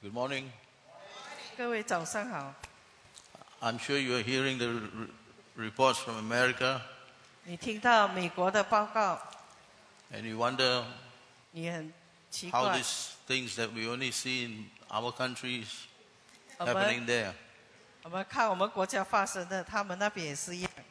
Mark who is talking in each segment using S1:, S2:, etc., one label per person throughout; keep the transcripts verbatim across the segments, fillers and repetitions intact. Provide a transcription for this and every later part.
S1: Good morning.
S2: 各位早上好。
S1: I'm sure you are hearing the re- reports from America
S2: 你听到美国的报告，
S1: and you wonder
S2: 你很奇
S1: how
S2: 怪，
S1: these things that we only see in our countries
S2: 我
S1: happening
S2: 们
S1: there.
S2: 我们看我们国家发生的，他们那边也是一样，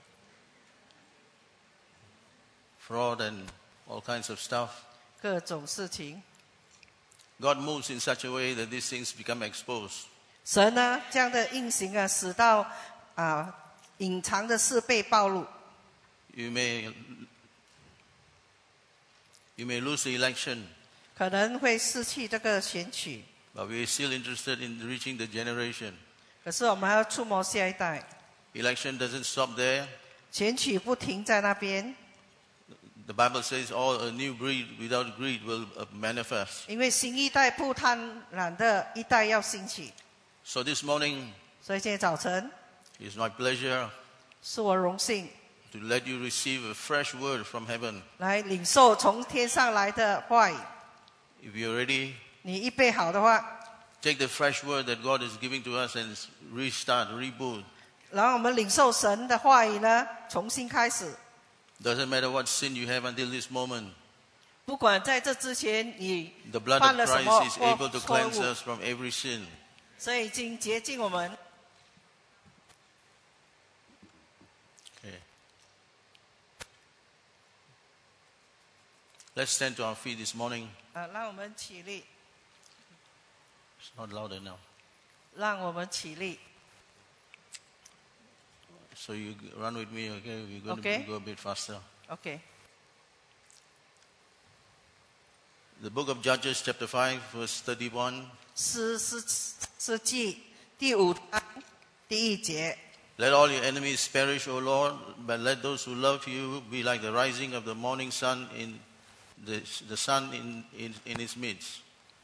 S1: Fraud and all kinds of stuff.
S2: 各种事情。
S1: God moves in such a way that these things become exposed.
S2: 神呢，这样的运行啊，使到啊隐藏的事被暴露。
S1: You may you may lose the election,
S2: 可能会失去这个选举，
S1: but we are still interested in reaching the generation.
S2: 可是我们还要触摸下一代。
S1: Election doesn't stop there.
S2: 选举不停在那边，
S1: The Bible says, "All a new breed without greed will uh, manifest."
S2: 因为新一代不贪婪的一代要兴起。
S1: So this morning,
S2: 所以今天早晨
S1: it's my pleasure
S2: 是我荣幸
S1: to let you receive a fresh word from heaven.
S2: 来领受从天上来的话语。
S1: If you're ready,
S2: 你预备好的话，
S1: take the fresh word that God is giving to us and restart, reboot.
S2: 然后我们领受神的话语呢，重新开始。
S1: Doesn't matter what sin you have until this moment.
S2: 不管在这之前你
S1: The blood
S2: 犯
S1: of
S2: 了什么
S1: Christ is
S2: 或
S1: able to
S2: 错
S1: cleanse
S2: 误，
S1: us from every sin.
S2: 所以已经洁净我们。
S1: Okay. Let's stand to our feet this morning.
S2: 啊，让我们起立，
S1: It's not louder now.
S2: 让我们起立。
S1: So you run with me, okay? We're going
S2: Okay.
S1: to go a bit faster.
S2: OK，
S1: The book of Judges, chapter five, verse thirty-one.
S2: 诗诗诗记第五章第一节。
S1: Let all your enemies perish, O Lord, but let those who love you be like the rising of the morning sun in the, the sun in, in, in its midst.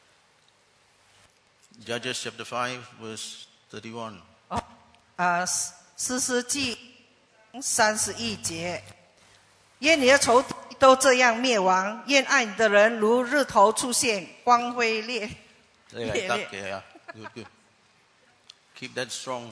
S1: Judges chapter five, verse thirty-one.
S2: 哦，啊，诗诗诗记三十一节，愿你的仇敌都这样灭亡，愿爱你的人如日头出现，光辉烈
S1: Yeah,
S2: 烈
S1: yeah,
S2: 烈。
S1: yeah. Good, good. Keep that strong.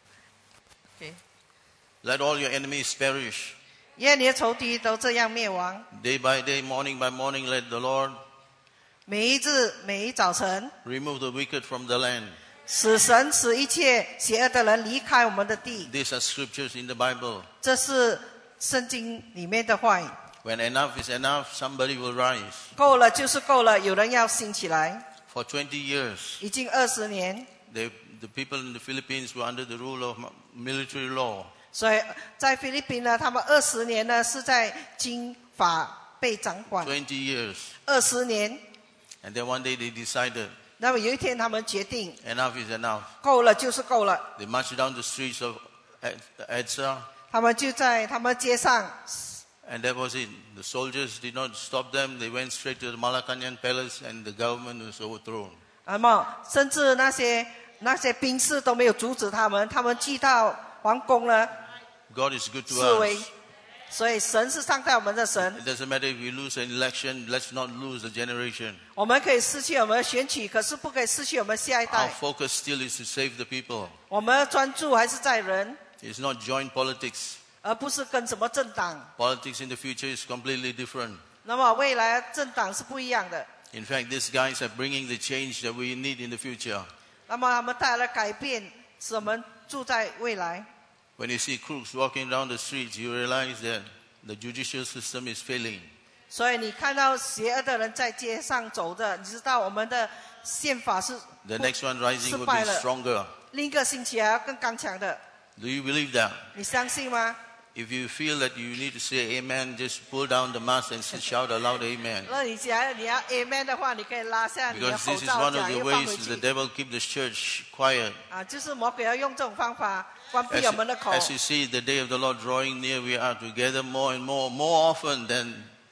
S2: OK，
S1: Let all your enemies perish.
S2: 愿你的仇敌都这样灭亡。
S1: Day by day, morning by morning, let the Lord
S2: 每一日，每一早晨，
S1: remove the wicked from the land.
S2: 使神使一切邪恶的人离开我们的地。
S1: These are scriptures in the Bible.
S2: 这是圣经里面的话语。
S1: When enough is enough, somebody will rise.
S2: 够了就是够了，有人要兴起来。
S1: For twenty years,
S2: 已经二十年，
S1: they, the people in the Philippines were under the rule of military law.
S2: 所以在菲律宾呢，他们二十年呢是在军法被掌管。
S1: twenty years.
S2: 二十年，
S1: And then one day they decided,
S2: 那么有一天他们决定，
S1: enough is enough.
S2: 够了就是够了。
S1: They marched down the streets of Ed- Edsa,
S2: 他们就在他们街上，
S1: and that was it. The soldiers did not stop them. They went straight to the Malacanang Palace, and the government was overthrown.
S2: 那么甚至那些那些兵士都没有阻止他们，他们去到皇宫了，
S1: God is good
S2: 示
S1: to
S2: 威
S1: us.。
S2: 所以神是善待我们的神。
S1: It doesn't matter if we lose an election, let's not lose the generation.
S2: 我们可以失去我们的选举，可是不可以失去我们下一
S1: Our
S2: 代。
S1: focus still is to save the people.
S2: 我们要专注还是在人，
S1: It's not joint politics.
S2: 而不是跟什么政党。
S1: Politics in the future is completely different.
S2: 那么未来政党是不一样的。
S1: In fact, these guys are bringing the change that we need in the future.
S2: 那么他们带来改变，使我们住在未来。
S1: When you see crooks walking down the streets, you realize that the judicial system is failing.
S2: 所以你看到邪恶的人在街上走着，你知道我们的宪法是
S1: The next one rising
S2: 失
S1: will
S2: 败
S1: be
S2: 了。
S1: stronger.
S2: 另一个兴起来要更刚强的，
S1: Do you believe that?
S2: 你相信吗？
S1: If you feel that you need to say amen, just pull down the mask and shout a loud amen.
S2: 那你想你要 amen 的话，你可以拉下你的
S1: Because
S2: 口
S1: this is
S2: 罩
S1: one
S2: 讲，
S1: of the
S2: 又放
S1: ways
S2: 回
S1: the
S2: 去。
S1: devil keep the church quiet.
S2: 啊，就是魔鬼要用这种方法关闭
S1: As
S2: 我
S1: you,
S2: 们的口。
S1: as you see the day of the Lord drawing near, we are together more and more, more often than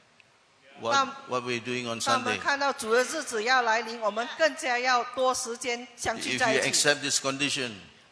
S1: what,
S2: Tam-
S1: what we're doing on
S2: 当我们
S1: Sunday.
S2: 看到主的日子要来临，我们更加要多时间相聚
S1: If
S2: 在
S1: you
S2: 一起。
S1: accept this condition,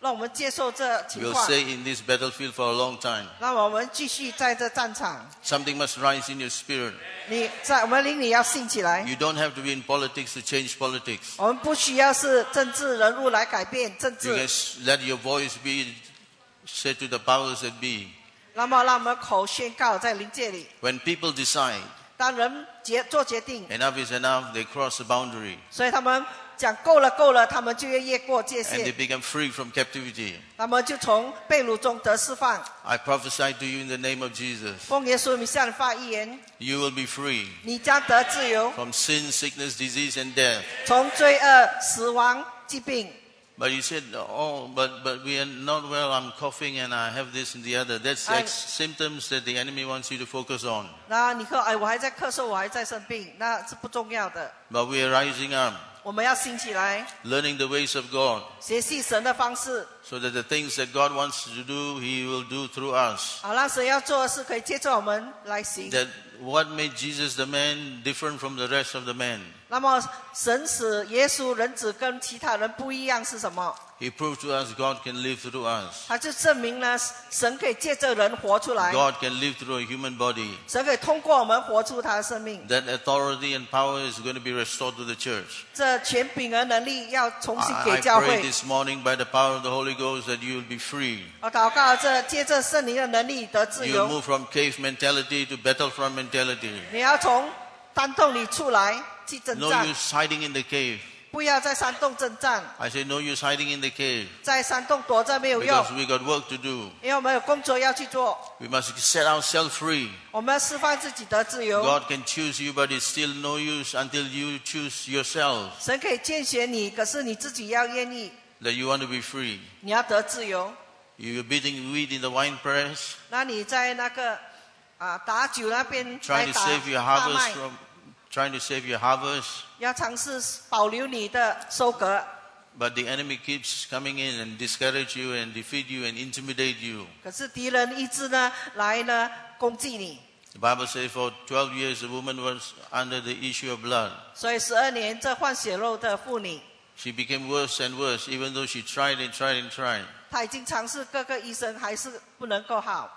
S2: 让我们接受这情
S1: We'll
S2: 况，
S1: stay in this battlefield for a long time.
S2: 让我们继续在这战场。
S1: Something must rise in your spirit.
S2: 你在我们灵里要兴起来，
S1: You don't have to be in politics to change politics.
S2: 我们不需要是政治人物来改变政
S1: You
S2: 治，
S1: can s- let your voice be said to the powers that be.
S2: 那么让我们口宣告在灵界里，
S1: When people decide
S2: 当人决做决定，
S1: enough is enough, they cross the boundary
S2: 所以他们讲够了够了，他们就要越过界
S1: and they
S2: 限，
S1: become free from captivity.
S2: 他们就从被掳中得释放。
S1: I prophesy to you in the name of Jesus.
S2: 奉耶稣名向你发预言，
S1: You will be free
S2: 你将得自由，
S1: from sin, sickness, disease, and death.
S2: 从罪恶、死亡、疾病。
S1: But you said, oh, but, but we are not well, I'm coughing and I have this and the other. That's
S2: I-
S1: like symptoms that the enemy wants you to focus on.
S2: 那你说，哎，我还在咳嗽，我还在生病，那是不重要的。
S1: But we are rising up,
S2: 我们要兴起来，
S1: learning the ways of God,
S2: 学习神的方式，
S1: so that the things that God wants to do, He will do through us.
S2: 好让神要做的事可以借着我们来行。
S1: That what made Jesus the man different from the rest of the men?
S2: 那么神使耶稣人子跟其他人不一样是什么？
S1: He proved to us God can live through us.
S2: 他就证明了神可以借着人活出来，
S1: God can live through a human body.
S2: 神可以通过我们活出他的生命。
S1: That authority and power is going to be restored to the church.
S2: 这权柄和能力要重新
S1: I,
S2: 给
S1: I
S2: 教
S1: pray
S2: 会。
S1: this morning by the power of the Holy Ghost that you will be free.
S2: 我祷告这借着圣灵的能力得自
S1: You will
S2: 由。
S1: move from cave mentality to battlefront mentality.
S2: 你要从山洞里出来去征
S1: No
S2: 战，
S1: use hiding in the cave.
S2: 不要在山洞征战，
S1: I say no use hiding in the cave
S2: 在山洞躲着没有用，
S1: because we got work to do.
S2: 因为我们有工作要去做。
S1: We must set ourselves free.
S2: 我们要释放自己的自由。
S1: God can choose you, but it's still no use until you choose yourself
S2: 神可以拣选你，可是你自己要愿意，
S1: that you want to be free.
S2: 你要得自由。
S1: You're beating wheat in the wine press,
S2: 那你在那个啊打酒那边来
S1: trying to
S2: 打
S1: save your
S2: 大
S1: harvest
S2: 麦，
S1: from, trying to save your harvest.
S2: 要尝试保留你的收割。
S1: But the enemy keeps coming in and discourage you and defeat you and intimidate you.
S2: 可是敌人一直呢来呢攻击你，
S1: The Bible says for twelve years the woman was under the issue of blood.
S2: 所以十二年这患血肉的妇女，
S1: She became worse and worse even though she tried and tried and tried.
S2: 她已经尝试各个医生，还是不能够好。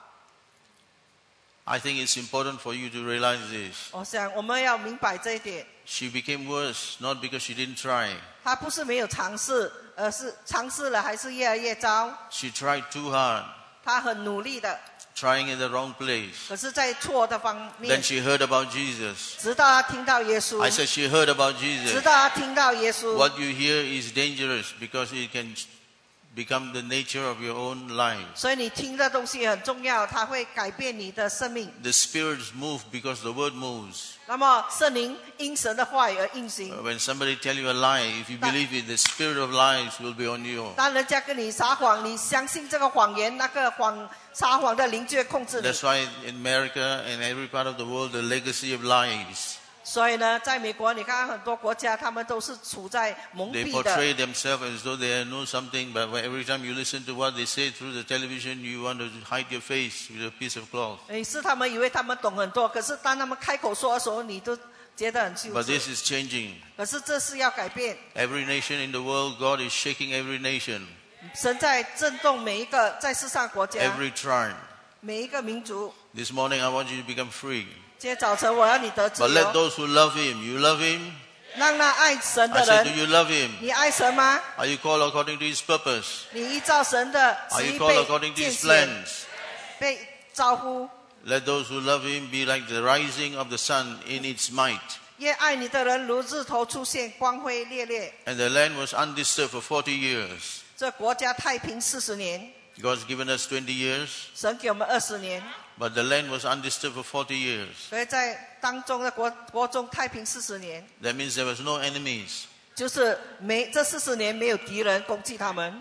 S1: I think it's important for you to realize this.
S2: 我想我们要明白这一点，
S1: She became worse not because she didn't try.
S2: 她不是没有尝试，而是尝试了还是越来越糟。
S1: She tried too hard,
S2: 她很努力的，
S1: trying in the wrong place.
S2: 可是在错的方
S1: Then
S2: 面，
S1: she heard about Jesus.
S2: 直到她听到耶稣
S1: I，said she heard about
S2: 直
S1: Jesus.
S2: 到她听到耶稣。
S1: What you hear is dangerous because it can become the nature of your own life.
S2: 所以你听的东西很重要，它会改变你的生命。
S1: The spirits move because the word moves.
S2: 那么圣灵因神的话语而运行。
S1: When somebody tell you a lie, if you believe it, the spirit of lies will be on you.
S2: 当人家跟你撒谎，你相信这个谎言，那个谎撒谎的灵就会控制你。
S1: That's why in America and every part of the world, the legacy of lies.
S2: 所以呢，在美国，你看看很多国家，他们都是处在蒙
S1: They
S2: 蔽的。
S1: portray themselves as though they know something, but every time you listen to what they say through the television, you want to hide your face with a piece of cloth.
S2: 也是他们以为他们懂很多，可是当他们开口说的时候，你都觉得很羞
S1: But
S2: 耻。
S1: this is changing.
S2: 可是这是要改变，
S1: Every nation in the world, God is shaking every nation,
S2: 神在震动每一个在世上国家，
S1: every tribe.
S2: 每一个民族。
S1: This morning, I want you to become free.
S2: 今天早晨我要你得自
S1: But let
S2: 由，
S1: those who love Him, you love Him?
S2: 让那爱神
S1: I
S2: 的
S1: said, do
S2: 人，
S1: you love Him?
S2: 你爱神吗？
S1: Are you called according to His purpose?
S2: 你依照神的
S1: Are
S2: 旨
S1: you
S2: 意
S1: called
S2: 被
S1: according to
S2: 拣
S1: His
S2: 选，
S1: plans?
S2: 被招呼。
S1: Let those who love Him be like the rising of the sun in its might.
S2: 越爱你的人如日头出现，光辉烈烈。
S1: And the land was undisturbed for forty years.
S2: 这国家太平四十年，
S1: God's given us twenty years,
S2: 神给我们二十年，
S1: but the land was undisturbed for forty years.
S2: 所以在当中的国国中太平四十年，
S1: That means there was no enemies.
S2: 就是没这四十年没有敌人攻击他们。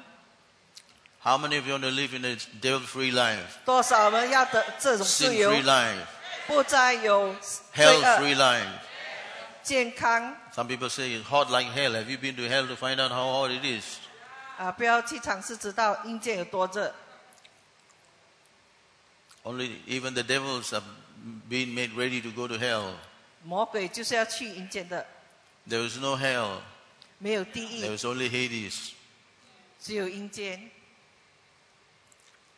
S1: How many of you want to live in a devil-free life,
S2: 多少人要得这种自由，
S1: sin-free life,
S2: 不再有罪恶，
S1: hell-free life?
S2: 健康
S1: Some people say it's hot like hell. Have you been to hell to find out how hot it is?
S2: 啊！不要去尝试知道阴间有多热。
S1: Only even the devils are being made ready to go to hell.
S2: 魔鬼就是要去阴间的，
S1: There was no hell.
S2: 没有地
S1: There
S2: 狱，
S1: was only Hades.
S2: 只有阴间。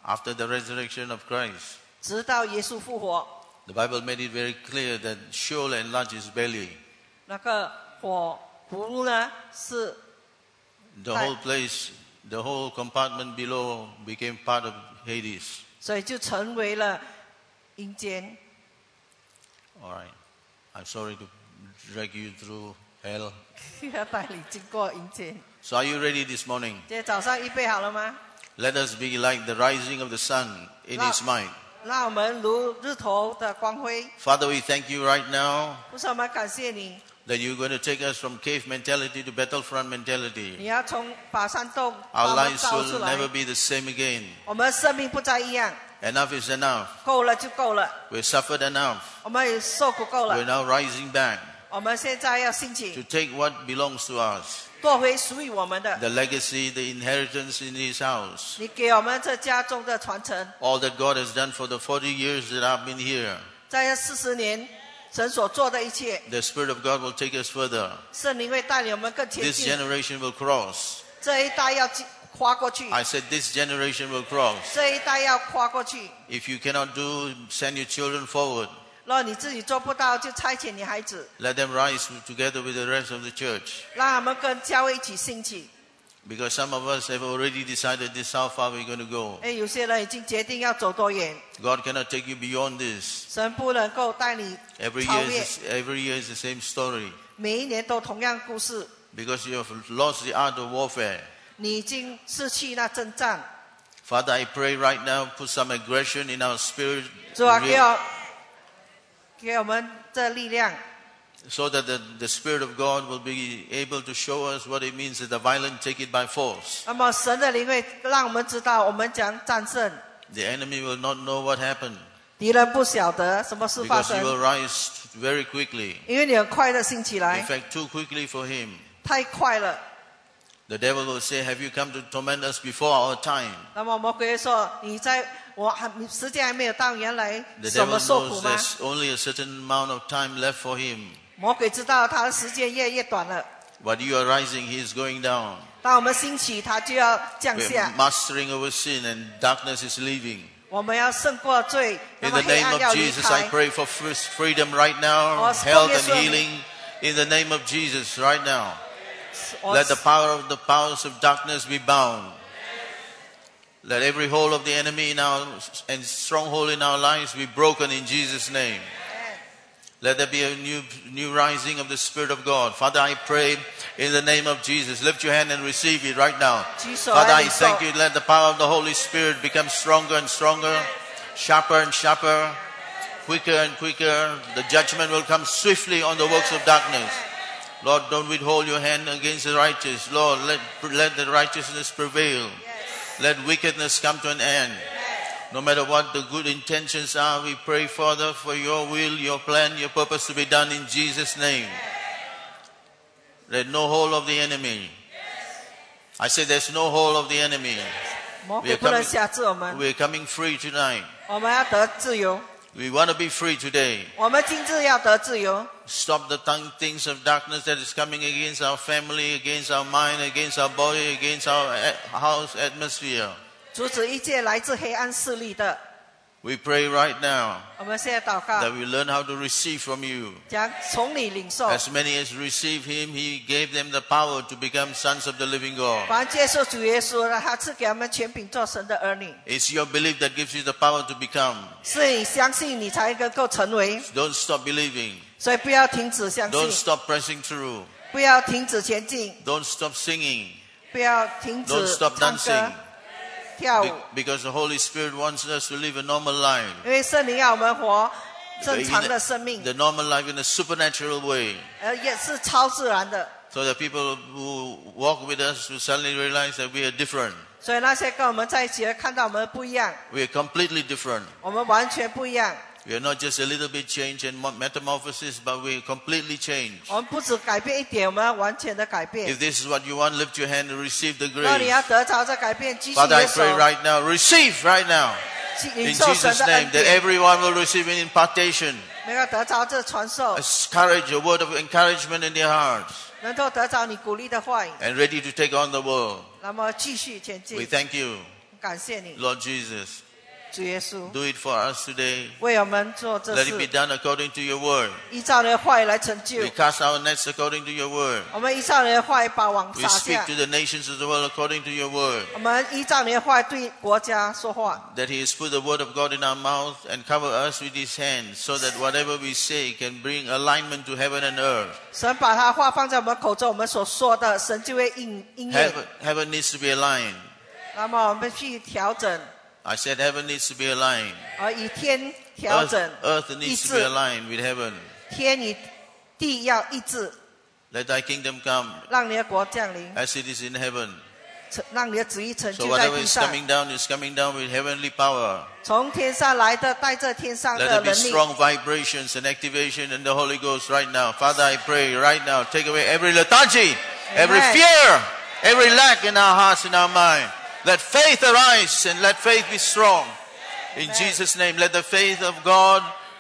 S1: after the resurrection of Christ.
S2: 直到耶稣复活，
S1: The Bible made it very clear that Sheol enlarged his belly.
S2: 那个火湖呢是
S1: The whole place, the whole compartment below became part of Hades.
S2: 所以就成为了阴间。
S1: All right. I'm sorry to drag you through hell.
S2: 要带你经过阴间。
S1: So are you ready this morning?
S2: 今天早上预备好了吗？
S1: Let us be like the rising of the sun in his might.
S2: 让我们如日头的光辉。
S1: Father, we thank you right now
S2: 父神，我们感谢你，
S1: that you're going to take us from cave mentality to battlefront
S2: 你
S1: mentality.
S2: 要从把山洞把
S1: Our
S2: 我们
S1: lives
S2: 造出
S1: will
S2: 来，
S1: never be the same again.
S2: 我们生命不再一样，
S1: Enough is enough.
S2: 够了就够了，
S1: We've suffered enough.
S2: 我们也受苦够
S1: We're
S2: 了，
S1: now rising back
S2: 我们现在要兴
S1: to
S2: 起，
S1: take what belongs to us.
S2: 夺回属于我们的，
S1: The legacy, the inheritance in his house.
S2: 你给我们这家中的传承，
S1: All that God has done for the forty years that I've been here.
S2: 在这四十年神所做的一切，
S1: The Spirit of God will take us further.
S2: 圣灵会带领我们更前
S1: This
S2: 进，
S1: generation will cross.
S2: 这一代要进跨过去，
S1: I said this generation will cross.
S2: 这一代要跨过去。
S1: If you cannot do, send your children forward.
S2: 如果你自己做不到，就差遣你孩子，
S1: Let them rise together with the rest of the church.
S2: 让我们跟教会一起兴起。
S1: Because some of us have already decided this how far we're going to go.
S2: 哎，有些人已经决定要走多远，
S1: God cannot take you beyond this.
S2: 神不能够带你
S1: Every
S2: 超
S1: year
S2: 越，
S1: is, every year is the same story.
S2: 每一年都同样故事。
S1: Because you have lost the art of warfare.
S2: 你已经失去那征战，
S1: Father, I pray right now, put some aggression in our spirit.
S2: 主啊，给我给我们这力量，
S1: So that the, the Spirit of God will be able to show us what it means that the violent take it by force.
S2: 那么神的灵会让我们知道我们将战胜，
S1: The enemy will not know what happened.
S2: 敌人不晓得什么事发
S1: Because he will
S2: 生，
S1: rise very quickly.
S2: 因为你很快的兴起
S1: In
S2: 来，
S1: fact, too quickly for him.
S2: 太快了。
S1: The devil will say, have you come to torment us before our time?
S2: 那么魔鬼说：“你在我还时间还没有到，原来
S1: The
S2: 什
S1: devil
S2: 么受苦
S1: knows
S2: 吗
S1: there's only a certain amount of time left for him.
S2: 魔鬼知道他的时间越来越短了。
S1: But you are rising, he is going down.
S2: 当我们兴起，他就要降
S1: We're
S2: 下。
S1: mastering over sin and darkness is leaving.
S2: 我们要胜过罪，那
S1: In
S2: 么
S1: the
S2: 黑
S1: name
S2: 暗要
S1: of
S2: 离
S1: Jesus, I
S2: 开。
S1: pray for first freedom right now,
S2: Oh,
S1: health and
S2: Spirit.
S1: healing. In the name of Jesus right now.
S2: 我
S1: Let the power of the powers of darkness be bound. Let every hold of the enemy in our and stronghold in our lives be broken in Jesus' name. Let there be a new new rising of the Spirit of God. Father, I pray in the name of Jesus. Lift your hand and receive it right now.
S2: 举手
S1: Father,
S2: 来
S1: I
S2: 领受
S1: thank you. Let the power of the Holy Spirit become stronger and stronger, sharper and sharper, quicker and quicker. The judgment will come swiftly on the works of darkness. Lord, don't withhold your hand against the righteous. Lord, let, let the righteousness prevail. Let wickedness come to an end. No matter what the good intentions are, we pray, Father, for your will, your plan, your purpose to be done in Jesus' name. Let no hold of the enemy. I say there's no hold of the enemy.
S2: 魔
S1: We
S2: 鬼
S1: are
S2: 不能
S1: coming,
S2: 辖制我们，
S1: we are coming free tonight.
S2: 我们要得自由，
S1: We want to be free today.
S2: 我们今日要得自由。
S1: Stop the tongue things of darkness that is coming against our family, against our mind, against our body, against our a- house atmosphere.
S2: 阻止一切来自黑暗势力的。
S1: We pray right now
S2: 我们现在祷告
S1: that，we learn how to receive from you.
S2: 将从你领受。
S1: As many as receive him, he gave them the power to become sons of the living God.
S2: 凡接受主耶稣的，他赐给我们权柄做神的儿女。
S1: It's your belief that gives you the power to become.
S2: 是你相信，你才能够成为。
S1: Don't stop believing.
S2: 所以不要停止相
S1: Don't
S2: 信，
S1: stop pressing through.
S2: 不要停止前进，
S1: Don't stop singing.
S2: 不要停止
S1: Don't stop
S2: 唱
S1: dancing.
S2: 歌、跳舞
S1: Be-，because the Holy Spirit wants us to live a normal life.
S2: 因为圣灵要我们活
S1: In
S2: 正常的
S1: the,
S2: 生命，
S1: the normal life in a supernatural way.
S2: 而也是超自然的。
S1: So that people who walk with us will suddenly realize that we are different.
S2: 所以那些跟我们在一起的看到我们不一样，
S1: We are completely different.
S2: 我们完全不一样。
S1: We are not just a little bit change and metamorphosis, but we are completely changed.
S2: 我们不只改变一点，我们要完全的改变
S1: If。this is what you want, lift your hand and receive the
S2: 如果你要
S1: grace.
S2: 得着这改变，举起
S1: Father,
S2: 你
S1: I
S2: 的手，
S1: pray right now, receive right now.
S2: 去
S1: In
S2: 领受神
S1: Jesus'
S2: 的
S1: name,
S2: 恩
S1: that
S2: 典，
S1: everyone will receive an impartation,
S2: 能够得着这传授
S1: a，courage, a word of encouragement in their hearts,
S2: 能够得着你鼓励的话语，
S1: and ready to take on the world.
S2: 那么继续前
S1: We
S2: 进。
S1: thank you.
S2: 感谢你，
S1: Lord Jesus,
S2: 主耶稣，
S1: do it for us today.
S2: 为我们做这
S1: Let it be
S2: 事，
S1: done according to your word.
S2: 依照你的话语来成就
S1: We。cast our nets according to your word.
S2: 我们依照你的话语把网
S1: We
S2: 撒
S1: speak
S2: 下
S1: to，the nations of the world according to your word.
S2: 我们依照你的话语对国家说话。
S1: That he has put the word of God in our mouth and cover us with his hand, so that whatever we say can bring alignment to heaven and earth.
S2: 神把他话放在我们口中，我们所说的，神就会应应验。
S1: Heaven, heaven needs to be aligned.
S2: 那么我们去调整，
S1: I said heaven needs to be aligned.
S2: 而以天调
S1: Earth,
S2: 整，
S1: earth
S2: 意
S1: needs to be
S2: 志，
S1: aligned with heaven.
S2: 天与地要一致，
S1: Let thy kingdom come
S2: 让你的国降临，
S1: as it is in heaven.
S2: 成让你的旨意成
S1: So
S2: 就在
S1: whatever
S2: 地
S1: is
S2: 上。
S1: coming down is coming down with heavenly power.
S2: 从天上来的，带着天上
S1: Let
S2: 的
S1: there be
S2: 能力。
S1: strong vibrations and activation in the Holy Ghost right now. Father, I pray right now, take away every lethargy, every
S2: Amen.
S1: fear, every lack in our hearts, in our mind. Let faith arise and let faith be strong. In
S2: Amen.
S1: Jesus' name, let the faith of God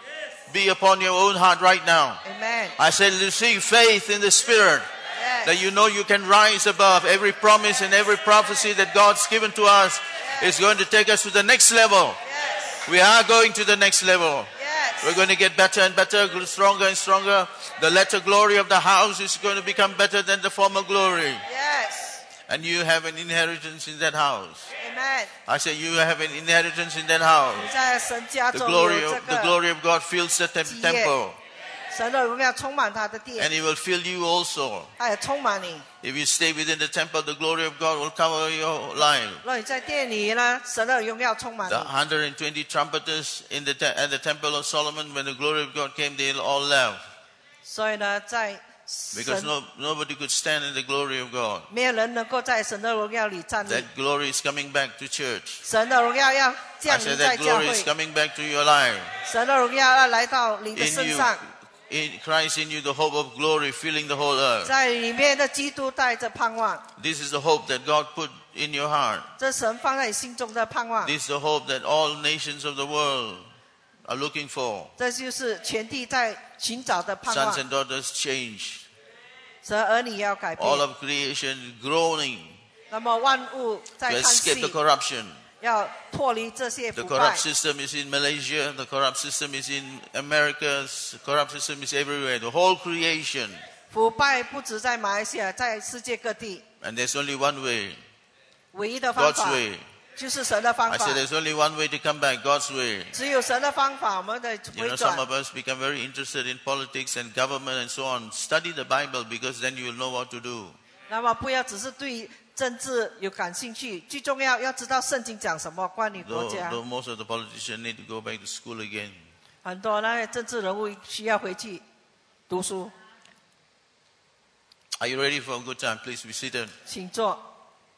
S1: be upon your own heart right now.
S2: Amen.
S1: I said, receive faith in the Spirit.
S2: Yes.
S1: That you know you can rise above every promise and every prophecy that God's given to us is going to take us to the next level.
S2: Yes.
S1: We are going to the next level.
S2: Yes.
S1: We're going to get better and better, stronger and stronger. The latter glory of the house is going to become better than the former glory.
S2: Yes.
S1: And you have an inheritance in that house.
S2: Amen.
S1: I say you have an inheritance in that house.
S2: 你在神家
S1: The
S2: 中
S1: glory
S2: 有这
S1: of, the
S2: 个
S1: glory of God fills the tem-
S2: 基业。
S1: temple.
S2: 神的荣耀充满他的
S1: And
S2: 殿，
S1: He will fill you also.
S2: 他也充满你。
S1: If you stay within the temple, the glory of God will cover your life.
S2: 若你在殿里呢，神的荣耀充满
S1: The
S2: 你。
S1: one hundred twenty trumpeters in the te- at the temple of Solomon, when the glory of God came, they all left.
S2: 所以呢，在
S1: Because
S2: 神
S1: no, nobody could stand in the glory of God.
S2: 没有人能够在神的荣耀里站立
S1: That。glory is coming back to church.
S2: 神的荣耀要
S1: I
S2: 降
S1: said
S2: 临在
S1: that
S2: 教
S1: glory is
S2: 会，
S1: coming back to your life.
S2: 神的荣耀要来到你的
S1: In
S2: 身
S1: you,
S2: 上，
S1: in Christ in you, the hope of glory filling the whole earth.
S2: 在里面的基督带着盼望，
S1: This is the hope that God put in your heart.
S2: 这神放在你心中的盼望，
S1: This is the hope that all nations of the world are looking for.
S2: 这就是全地在寻找的盼
S1: Sons
S2: 望。
S1: and daughters change.
S2: 神儿女要改
S1: All
S2: 变，
S1: of creation groaning
S2: 那么万物
S1: to
S2: 在叹
S1: escape the
S2: 息，
S1: corruption.
S2: 要脱离这些
S1: The
S2: 腐
S1: corrupt
S2: 败。
S1: system is in Malaysia. The corrupt system is in America. The corrupt system is everywhere. The whole creation.
S2: 腐败不止在马来西亚，在世界各地，
S1: And there's only one way.
S2: 唯一的方
S1: God's
S2: 法
S1: way.
S2: 就是神的方
S1: I
S2: 法
S1: said，there's only one way to come back. God's way.
S2: 只有神的方法，我们的
S1: You
S2: 回
S1: know, some
S2: 转。
S1: of us become very interested in politics and government and so on. Study the Bible because then you will know what to do.
S2: 那么不要只是对政治有感兴趣，最重要要知道圣经讲什么，关于国
S1: Though,
S2: 家。
S1: though most of the politicians need to go back to school again.
S2: 很多那些政治人物需要回去读书，
S1: Are you ready for a good time? Please be seated.
S2: 请坐。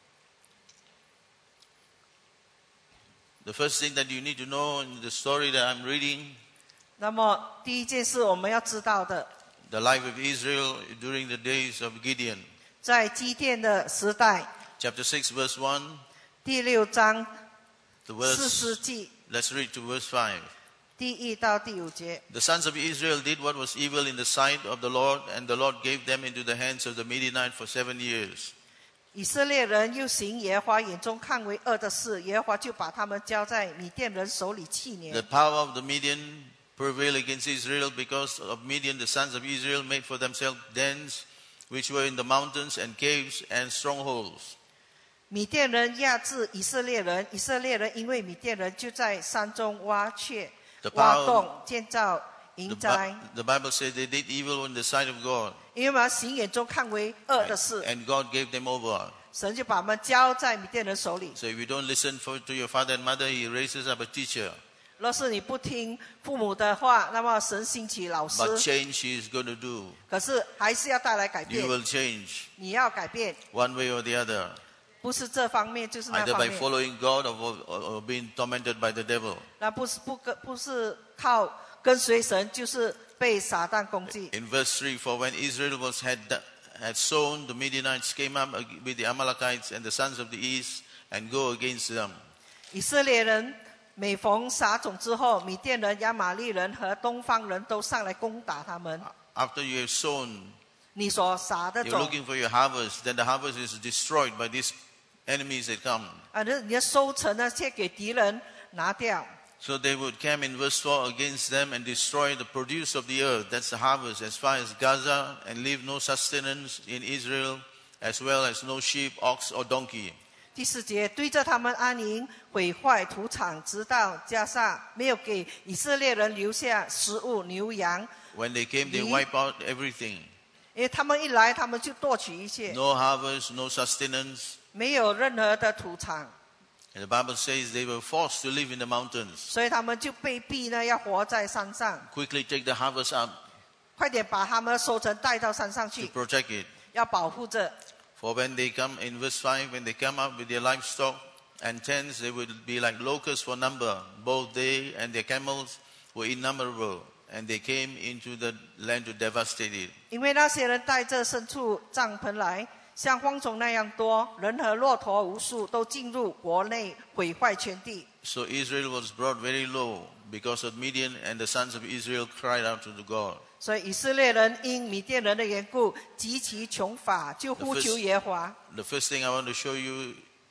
S1: The first thing that you need to know in the story that I'm reading,
S2: 那么第一件事我们要知道的，
S1: the life of Israel during the days of Gideon.
S2: 在基甸的时代，
S1: Chapter six, verse one,
S2: 第六章
S1: the
S2: 四世
S1: verse,
S2: 纪
S1: let's read to verse five.
S2: 第一到第五节。
S1: The sons of Israel did what was evil in the sight of the Lord, and the Lord gave them into the hands of the Midianites for seven years.
S2: 以色列人又行耶和华眼中看为恶的事，耶和华就把他们交在米甸人手里七
S1: The
S2: 年。
S1: power of the Midian prevailed against Israel. Because of Midian, the sons of Israel made for themselves dens which were in the mountains and caves and strongholds.
S2: 米甸人压制以色列人，以色列人因为米甸人就在山中挖穴、
S1: The
S2: 挖
S1: power-
S2: 洞，建造
S1: The,
S2: 营
S1: Bi-
S2: 寨，
S1: the Bible says they did evil in the sight of God,
S2: 因为嘛行眼中看为恶的事，
S1: and God gave them over.
S2: 神就把他们交在米甸人手里。
S1: So if you don't listen for, to your father and mother, He raises up a teacher.
S2: 若是你不听父母的话，那么神兴起老师，
S1: But change He is going to do.
S2: 可是还是要带来改
S1: You
S2: 变。
S1: will change
S2: 你要改变，
S1: one way or the other,
S2: 不是这方面就是那
S1: either
S2: 方
S1: by
S2: 面。
S1: following God or, or, or being tormented by the devil.
S2: 那不是不跟不是靠跟随神，就是被撒旦攻击。
S1: In verse three, for when Israel was had had sown, the Midianites came up with the Amalekites and the sons of the east and go against them.
S2: 以色列人每逢撒种之后，米甸人、亚玛利人和东方人都上来攻打他们。
S1: After you have sown,
S2: 你所撒的
S1: you're
S2: 种，
S1: looking for your harvest, then the harvest is destroyed by these enemies that come.
S2: 啊，你你的收成呢，先给敌人拿掉。
S1: So they would camp in verse four against them and destroy the produce of the earth. That's the harvest as far as Gaza, and leave no sustenance in Israel, as well as no sheep, ox, or donkey.
S2: 第四节，对着他们安营，毁坏土场，直到加萨，没有给以色列人留下食物牛羊。
S1: When they came, they
S2: Me?
S1: wipe out everything.
S2: 因为他们一来，他们就夺取一切，
S1: No harvest, no sustenance.
S2: 没有任何的土场，
S1: And the Bible says they were forced to live in the mountains.
S2: 所以他们就被逼呢，要活在山上。
S1: Quickly take the harvest up
S2: 快点把他们的收成带到山上
S1: to
S2: 去，
S1: protect it.
S2: 要保护着。
S1: For when they come, in verse five, when they come up with their livestock and tents, they will be like locusts for number. Both they and their camels were innumerable, and they came into the land to devastate it.
S2: 因为那些人带着牲畜帐篷来，像蝗虫那样多，人和骆驼无数，都进入国内，毁坏全地。
S1: So Israel was brought very low because of Midian, and the sons of Israel cried out to the God.
S2: 所以以色列人因米甸人的缘故极其穷乏，就呼求耶和华。
S1: The first thing I want to show you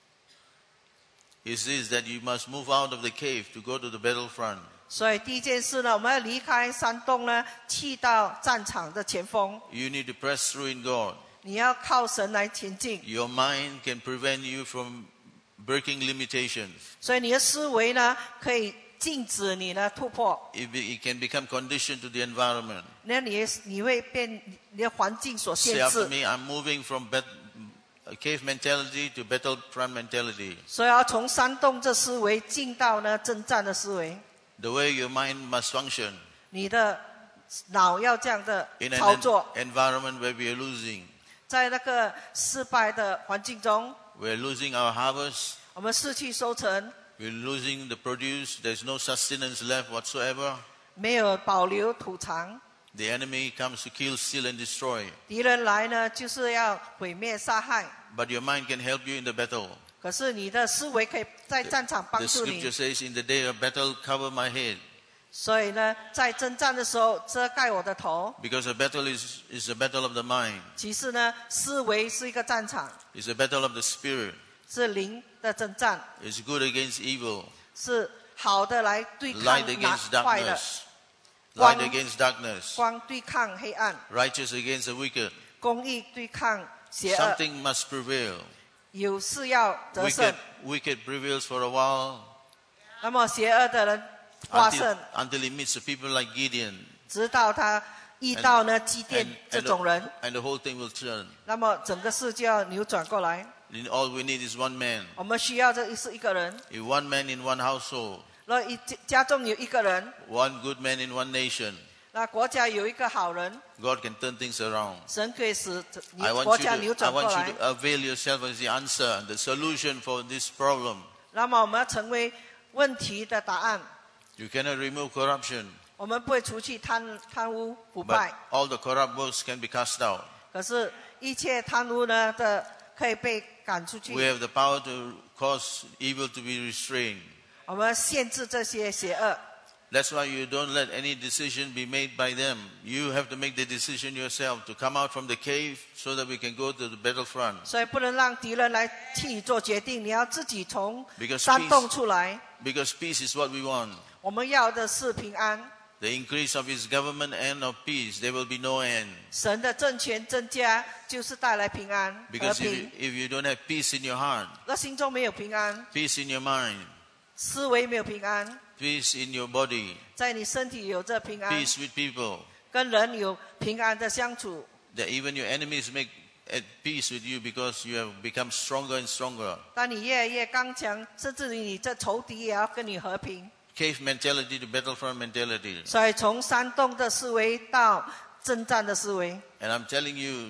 S1: is this, that you must move out of the cave to go to the battlefront.
S2: 所以第一件事呢，我们要离开山洞呢，去到战场的前锋。
S1: You need to press through in God.
S2: 你要靠神来前进，
S1: Your mind can prevent you from breaking limitations.
S2: 所以你的思维呢，可以禁止你的突破。
S1: It, be, it can become conditioned to the environment.
S2: 那你你会被你的环境所
S1: Say
S2: 限
S1: after
S2: 制，
S1: me, I'm moving from bat, cave mentality to battlefront mentality.
S2: 所以要从山洞这思维进到呢征战的思维。
S1: The way your mind must function
S2: 你的脑要这样的
S1: in an
S2: 操作，
S1: en- environment where we are losing.
S2: 在那个失败的环境中，
S1: We're losing our harvest.
S2: 我们失去收成，
S1: We're losing the produce. There's no sustenance left whatsoever.
S2: 没有保留土场。
S1: The enemy comes to kill, steal, and destroy.
S2: 敌人来呢，就是要毁灭杀害。
S1: But your mind can help you in the battle.
S2: 可是你的思维可以在战场帮
S1: The
S2: 助
S1: scripture
S2: 你。
S1: says, in the day of battle, cover my head.
S2: 所以呢，在征战的时候遮盖我的头。
S1: Because a battle is, is a battle of the mind.
S2: 其实呢，思维是一个战场，
S1: It's a battle of the spirit.
S2: 是灵的征战，
S1: It's good against evil.
S2: 是好的来对
S1: Light
S2: 抗难
S1: against
S2: 坏的，
S1: darkness.
S2: 光-
S1: Light against darkness.
S2: 光对抗黑暗，
S1: Righteous against the wicked.
S2: 公义对抗邪恶，
S1: Something must prevail.
S2: 有事要得胜
S1: Wicked,。wicked prevails for a while
S2: 那么邪恶的人获
S1: until,
S2: 胜，
S1: until he meets the people like Gideon.
S2: 直到他遇到呢祭
S1: And,
S2: 奠这
S1: and,
S2: 种人，
S1: the, and the whole thing will turn.
S2: 那么整个事就要扭转过来。
S1: Then all we need is one man.
S2: 我们需要的是一个人，
S1: If one man in one household,
S2: 那一家中有一个人，
S1: one good man in one nation,
S2: 那国家有一个好人，
S1: God can turn things around.
S2: 神可以使
S1: I
S2: 国
S1: want
S2: 家
S1: you
S2: 扭
S1: to, I
S2: 转过
S1: want
S2: 来
S1: you。to avail yourself as the answer, the solution for this problem.
S2: 那么我们要成为问题的答案，
S1: You cannot remove corruption,
S2: 我们不会除去贪贪污腐
S1: but
S2: 败，
S1: all the corrupt works can be cast out.
S2: 可是，一切贪污呢的可以被赶出去。
S1: We have the power to cause evil to be restrained.
S2: 我们限制这些邪恶，
S1: That's why you don't let any decision be made by them. You have to make the decision yourself to come out from the cave so that we can go to the battlefront.
S2: 所以不能让敌人来替你做决定，你要自己从
S1: Because
S2: 山洞出来。
S1: Because peace is what we want.
S2: 我们要的是平安，
S1: The increase of his government and of peace, there will be no end.
S2: 神的政权增加就是带来平安和
S1: Because if you,
S2: 平。
S1: if you don't have peace in your heart,
S2: 那心中没有平安，
S1: peace in your mind,
S2: 思维没有平安，
S1: peace in your body,
S2: 在你身体有这平安，
S1: peace with people,
S2: 跟人有平安的相处，
S1: that even your enemies make at peace with you because you have become stronger and stronger.
S2: 当你越来越刚强，甚至于你这仇敌也要跟你和平。
S1: Cave mentality to battlefront mentality.
S2: 所以从山洞的思维到征战的思维，
S1: And I'm telling you,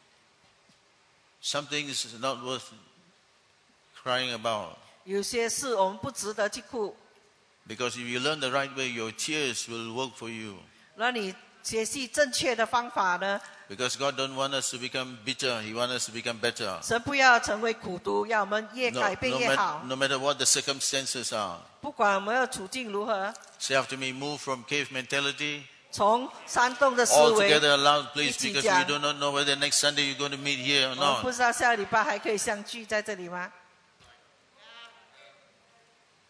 S1: something is not worth crying about.
S2: 有些事我们不值得去哭。
S1: Because if you learn the right way, your tears will work for you.
S2: 那你学习正确的方法呢？
S1: Because God don't want us to become bitter. He wants us to become better.
S2: 神不要成为苦毒，要我们越
S1: No,
S2: 改变
S1: no,
S2: 越
S1: mat-
S2: 好。
S1: no matter what the circumstances are.
S2: 不管我们的处境如何，
S1: Say after me, move from cave mentality
S2: 从山洞的思
S1: all
S2: 维，
S1: together aloud, please,
S2: 一起
S1: because
S2: 讲。
S1: we do not know whether next Sunday you're going to meet here or
S2: 我们不
S1: not.
S2: 知道下个礼拜还可以相聚在这里吗？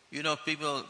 S1: You know, people,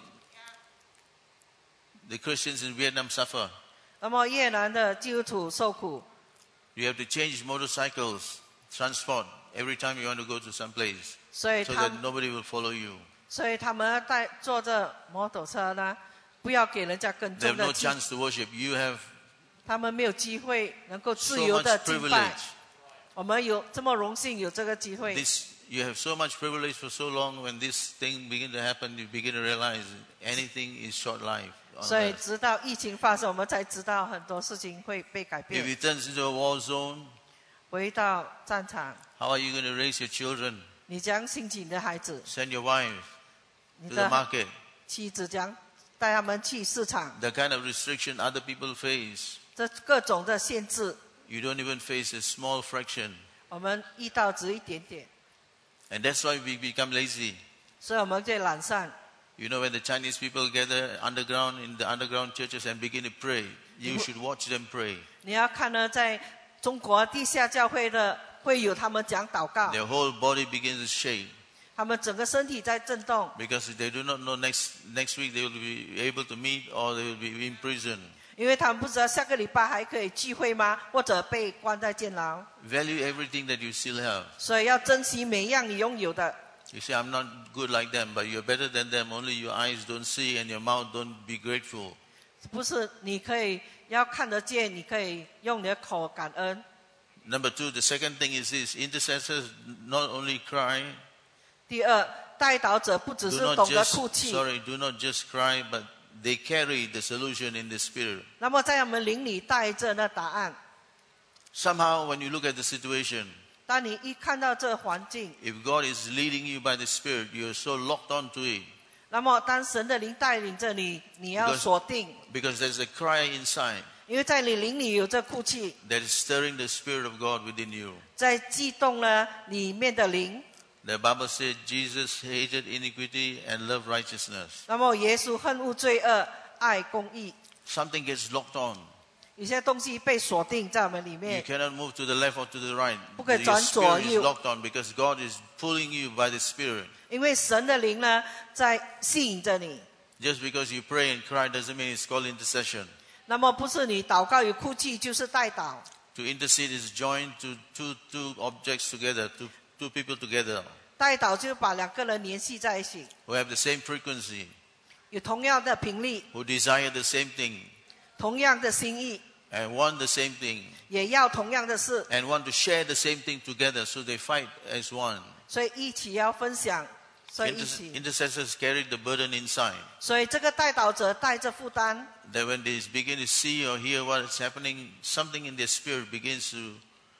S1: the Christians in Vietnam suffer.
S2: 那么越南的基督徒受苦，
S1: You have to change motorcycles, transport, every time you want to go to some place,
S2: 所以
S1: so
S2: 他
S1: that nobody will follow you.
S2: 所以他们带坐着摩托车呢，不要给人家跟
S1: They have
S2: 踪的
S1: no
S2: 机，
S1: chance to worship. You have
S2: 他们没有机会能够
S1: so
S2: 自由
S1: much
S2: 的敬拜。
S1: privilege.
S2: 我们有这么荣幸有这个机会，
S1: This, you have so much privilege for so long. When this thing begin to happen, you begin to realize anything is short life. on
S2: 所以
S1: earth.
S2: 直到疫情发生，我们才知道很多事情会被改
S1: If
S2: 变。
S1: it turns into a war zone,
S2: 回到战场，
S1: how are you going to raise your children?
S2: 你将兴起你的孩子，
S1: Send your wife
S2: 你
S1: to the
S2: 的
S1: market.
S2: 妻子将带他们去市场，
S1: The kind of restriction other people face,
S2: 这各种的限制，
S1: you don't even face a small fraction.
S2: 我们遇到只一点点，
S1: And that's why we become lazy.
S2: 所以我们就懒散。
S1: You know, when the Chinese people gather underground in the underground churches and begin to pray, you should watch them pray.
S2: 你要看呢，在中国地下教会的会有他们讲祷告，
S1: Their whole body begins to shake
S2: 他们整个身体在震动，
S1: because they do not know next next week they will be able to meet or they will be in prison.
S2: 因为他们不知道下个礼拜还可以聚会吗？或者被关在监牢，
S1: Value everything that you still have.
S2: 所以要珍惜每一样你拥有的。
S1: You say, I'm not good like them, but you're better than them. Only your eyes don't see and your mouth don't be grateful.
S2: 不是你可以要看得见，你可以用你的口感恩。
S1: Number two, the second thing is this. Intercessors not only cry,
S2: 第二，代祷者不只
S1: do
S2: 是
S1: not
S2: 懂得
S1: just,
S2: 哭泣，
S1: sorry, do not just cry, but they carry the solution in the spirit.
S2: 那么在我们灵里带着那答案。
S1: Somehow, when you look at the situation,
S2: 当你一看到这环境，
S1: if God is leading you by the Spirit, you're so locked onto it
S2: 那么当神的灵带领着你，你要
S1: Because-
S2: 锁定，
S1: because there's a cry inside
S2: 因为在你灵里有这哭泣，
S1: that is stirring the Spirit of God within you.
S2: 在激动了里面的灵。
S1: The Bible said Jesus hated iniquity and loved righteousness.
S2: 那么耶稣恨恶罪恶，爱公义，
S1: Something gets locked on.
S2: 有些东西被锁定在我们里
S1: You
S2: 面，
S1: cannot move to the left or to the right.
S2: 不可以
S1: Your
S2: 转左
S1: spirit is
S2: 右。
S1: locked on because God is pulling you by the Spirit.
S2: 因为神的灵呢在吸引着你。
S1: Just because you pray and cry doesn't mean it's called intercession.
S2: 那么不是你祷告与哭泣，就是代祷。
S1: To intercede is join to two, two objects together, two, two people together
S2: 代祷就把两个人联系在一起，
S1: who have the same frequency,
S2: 有同样的频率，
S1: who desire the same thing
S2: 同样的心意，
S1: and want the same thing
S2: 也要同样的事，
S1: and want to share the same thing together so they fight as one.
S2: 所以一起要分享，所以一
S1: Inter-
S2: 起，
S1: intercessors carry the burden inside.
S2: 所以这个代祷者带着负担，
S1: That when they begin to see or hear what is happening, something in their spirit begins to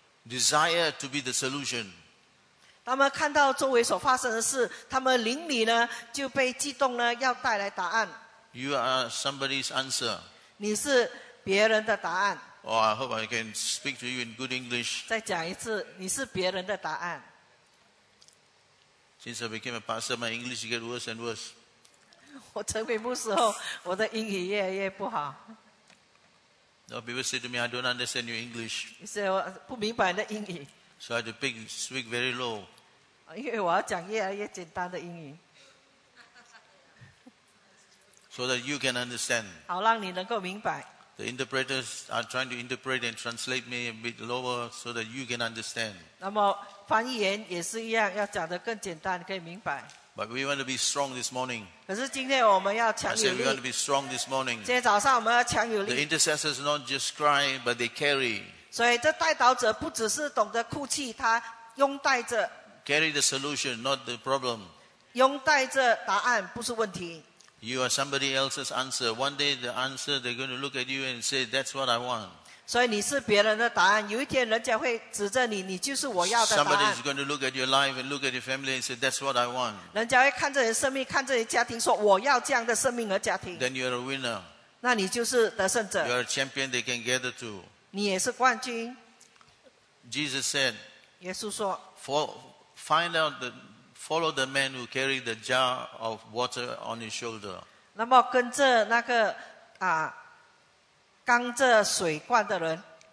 S1: desire to be the solution.
S2: 他们看到周围所发生的事，他们灵里呢就被激动呢，要带来答案。
S1: You are somebody's answer.
S2: 你是别人的答案。
S1: Oh, I hope I can speak to you in good English.
S2: 再讲一次，你是别人的答案。
S1: Since I became a pastor, my English get worse and worse.
S2: 我成为牧师后，我的英语越来越不好，
S1: Now people say to me, I don't understand your English.
S2: 所以我不明白你的英语，
S1: So I had to pick, speak very low.
S2: 因为我要讲越来越简单的英语，
S1: So that you can understand.
S2: 好让你能够明白。
S1: The interpreters are trying to interpret and translate me a bit lower so that you can understand.
S2: 那么翻译员也是一样，要讲得更简单，可以明白。
S1: But we want to be strong this morning.
S2: 可是今天我们要
S1: I
S2: 强有
S1: said we want to
S2: 力，
S1: be strong this morning.
S2: 今天早上我们要强有
S1: The
S2: 力，
S1: intercessors not just cry, but they carry.
S2: 所以这代祷者不只是懂得哭泣，他拥戴着
S1: Carry the solution, not the problem.
S2: 拥戴着答案，不是问题。
S1: You are somebody else's answer. One day the answer, they're going to look at you and say, that's what I want.
S2: 所以你是别人的答案，有一天人家会指着你，你就是我要的答
S1: Somebody
S2: 案
S1: is。going to look at your life and look at your family and say, that's what I want.
S2: 人家会看着你的生命，看着你的家庭，说我要这样的生命和家庭，
S1: Then you're a winner.
S2: 那你就是得胜者，
S1: You're a champion they can gather to.
S2: 你也是冠军。
S1: Jesus said,
S2: 耶稣说，
S1: For, find out the, follow the man who carried the jar of water on his shoulder.
S2: 那么跟着那个啊，扛着水罐的人，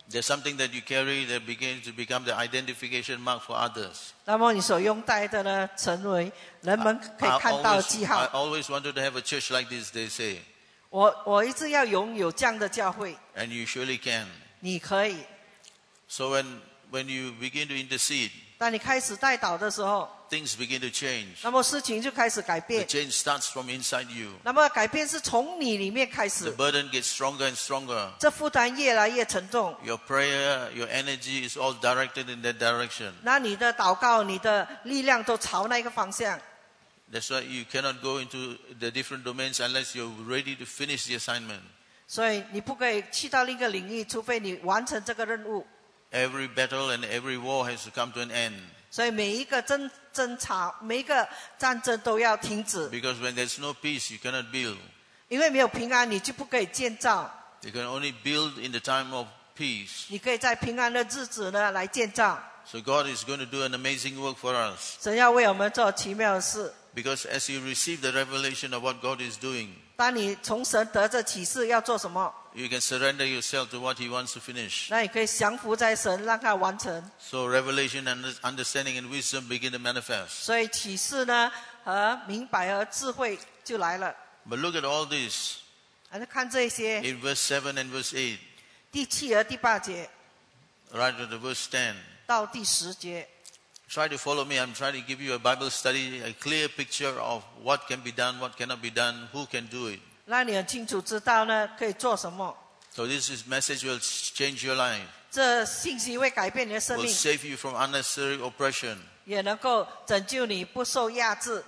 S1: There's something that you carry that begins to become the identification mark for others.
S2: 那么你所拥戴的呢，成为人们可以
S1: I
S2: 看到的
S1: always,
S2: 记
S1: I
S2: 号。
S1: always wanted to have a church like this, they say.
S2: 我我一直要拥有这样的教会，
S1: And you surely can.
S2: 你可以。
S1: So when, when you begin to intercede,
S2: 当你开始代祷的时候，
S1: things begin to change.
S2: 那么事情就开始改
S1: The
S2: 变。
S1: change starts from inside you.
S2: 那么改变是从你里面开
S1: The
S2: 始，
S1: burden gets stronger and stronger.
S2: 这负担越来越沉重。
S1: Your prayer, your energy is all directed in that direction.
S2: 那你的祷告、你的力量都朝那个方向。
S1: That's why you cannot go into the different domains unless you're ready to finish the assignment.
S2: 所以你不可以去到另一个领域，除非你完成这个任务。
S1: Every battle and every war has to come to an end.
S2: 所以每一个争争吵、每一个战争都要停止，
S1: Because when there's no peace, you cannot build.
S2: 因为没有平安，你就不可以建造。
S1: You can only build in the time of peace.
S2: 你可以在平安的日子呢来建造。
S1: So God is going to do an amazing work for us.
S2: 神要为我们做奇妙的事。
S1: Because as you receive the revelation of what God is doing,
S2: 当你从神得着启示要做什么，
S1: you can surrender yourself to what He wants to finish.
S2: 那你可以降服在神，让他完成。
S1: So revelation and understanding and wisdom begin to manifest.
S2: 所以启示呢和明白和智慧就来了。
S1: But look at all this
S2: 还是看这些
S1: in verse seven and verse eight,
S2: 第七和第八节
S1: right to the verse ten.
S2: 到第十节。
S1: Try to follow me. I'm trying to give you a Bible study, a clear picture of what can be done, what cannot be done, who can do it.
S2: 让你很清楚知道呢可以做什么。
S1: So this is message will change your life,
S2: 这信息会改变你的生
S1: will
S2: 命，
S1: save you from unnecessary oppression.
S2: 也能够拯救你不受压制。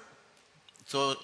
S1: So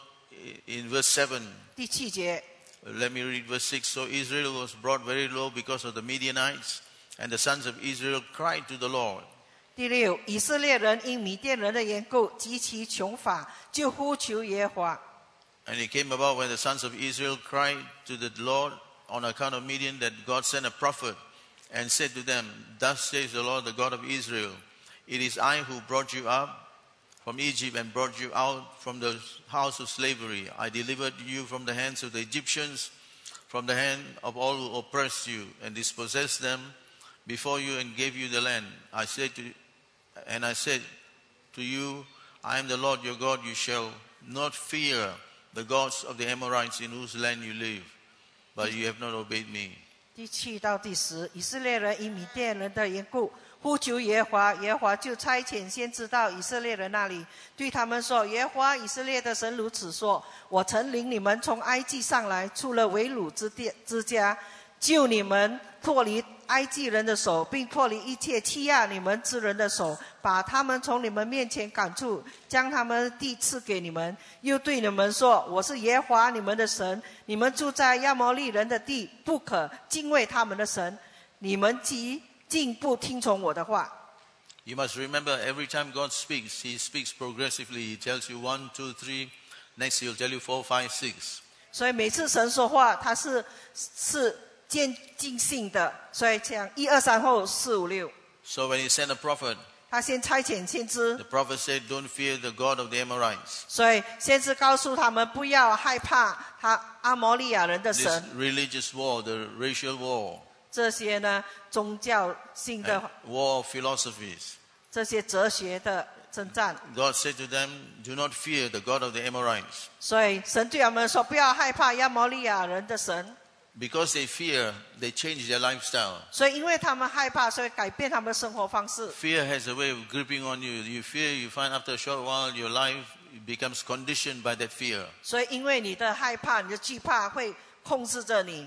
S1: in verse seven,
S2: 第七节，
S1: let me read verse six. So Israel was brought very low because of the Midianites, and the sons of Israel cried to the Lord.
S2: 第六，以色列人因米甸人的缘故极其穷乏，就呼求耶和华。
S1: And it came about when the sons of Israel cried to the Lord on account of Midian that God sent a prophet and said to them, Thus says the Lord, the God of Israel, It is I who brought you up from Egypt and brought you out from the house of slavery. I delivered you from the hands of the Egyptians, from the hand of all who oppressed you, and dispossessed them before you and gave you the land. I said to and I said to you, I am the Lord your God. You shall not fear the gods of the Amorites in whose land you live, but you have not obeyed me.
S2: 第七到第十，以色列人因米甸人的缘故呼求耶和华，耶和华就差遣先知到以色列人那里，对他们说：耶和华以色列的神如此说：我曾领你们从埃及上来，出了为掳之地之家，救你们脱离埃及人的手，并脱离一切欺压你们之人的手，把他们从你们面前赶出，将他们的地赐给你们。又对你们说：我是耶和华你们的神，你们住在亚摩利人的地，不可敬畏他们的神。你们既竟不听从我的话。
S1: You must remember, every time God speaks, He speaks progressively. He tells you one, two, three. Next, He'll tell you four, five, six.
S2: 所以每次神说话，他是是渐进性的，所以讲一二三后四五六。
S1: So when He sent a prophet,
S2: 他先差遣先知，
S1: the prophet said, Don't fear the God of the Amorites.
S2: 所以先知告诉他们不要害怕他阿摩利亚人的
S1: This
S2: 神。
S1: religious war, the racial war,
S2: 这些呢宗教性
S1: and
S2: 的
S1: war of philosophies.
S2: 这些哲学的征战，
S1: God said to them, Do not fear the God of the Amorites.
S2: 所以神对他们说不要害怕亚摩利亚人的神。
S1: Because they fear, they change their lifestyle.
S2: 所以因为他们害怕，所以改变他们的生活方式。
S1: Fear has a way of gripping on you. You fear, you find after a short while your life becomes conditioned by that fear.
S2: 所以因为你的害怕，你的惧怕会控制着你。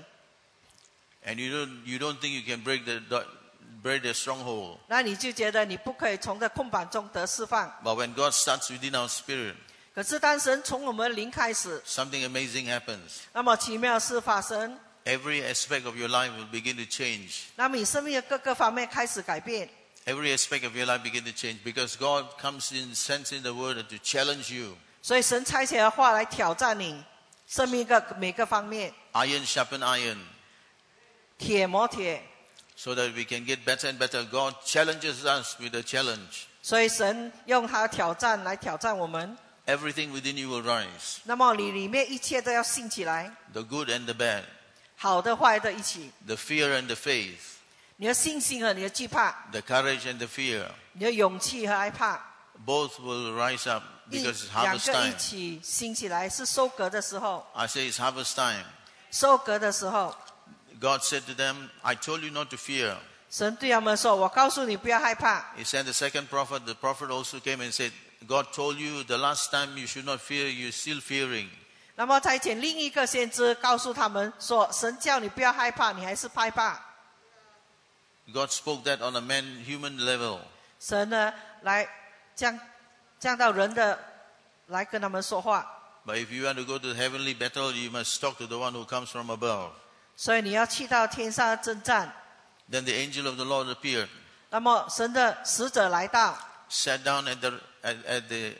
S1: And you don't, you don't think you can break the, break the stronghold.
S2: 那你就觉得你不可以从这空板中得释放。
S1: But when God starts within our spirit,
S2: 可是当神从我们灵开始，
S1: something amazing happens.
S2: 那么奇妙事发生，
S1: Every aspect of your life will begin to change.
S2: 那么你生命的各个方面开始改变。
S1: Every aspect of your life begin to change because God comes in, sends in the word to challenge you.
S2: 所以神差遣的话来挑战你生命的每个方面，
S1: Iron sharpen iron.
S2: 铁磨铁。
S1: So that we can get better and better. God challenges us with a challenge.
S2: 所以神用他的挑战来挑战我们。
S1: Everything within you will rise.
S2: 那么你里面一切都要兴起来，
S1: The good and the bad.
S2: 好的坏的一起。
S1: The fear and the faith.
S2: 你的信心和你的惧怕，
S1: the courage and the fear,
S2: 你的勇气和害怕，
S1: both will rise up
S2: 一
S1: because it's
S2: 两
S1: harvest
S2: 个一
S1: time.
S2: 起兴起来，是收割的时候。
S1: I say it's harvest time.
S2: 收割的时候，
S1: God said to them, I told you not to fear.
S2: 神对他们说：“我告诉你，不要害怕。”
S1: He sent the second prophet. The prophet also came and said, God told you the last time you should not fear, you're still fearing.
S2: 那么差遣另一个先知告诉他们说：“神叫你不要害怕，你还是害怕。”
S1: God spoke that on a man, human level.
S2: 神呢，来降降到人的来跟他们说话。
S1: But if you want to go to the heavenly battle, you must talk to the one who comes from above.
S2: 所以你要去到天上征战。
S1: Then the angel of the Lord appeared,
S2: 那么神的使者来到，
S1: sat down at the at, at the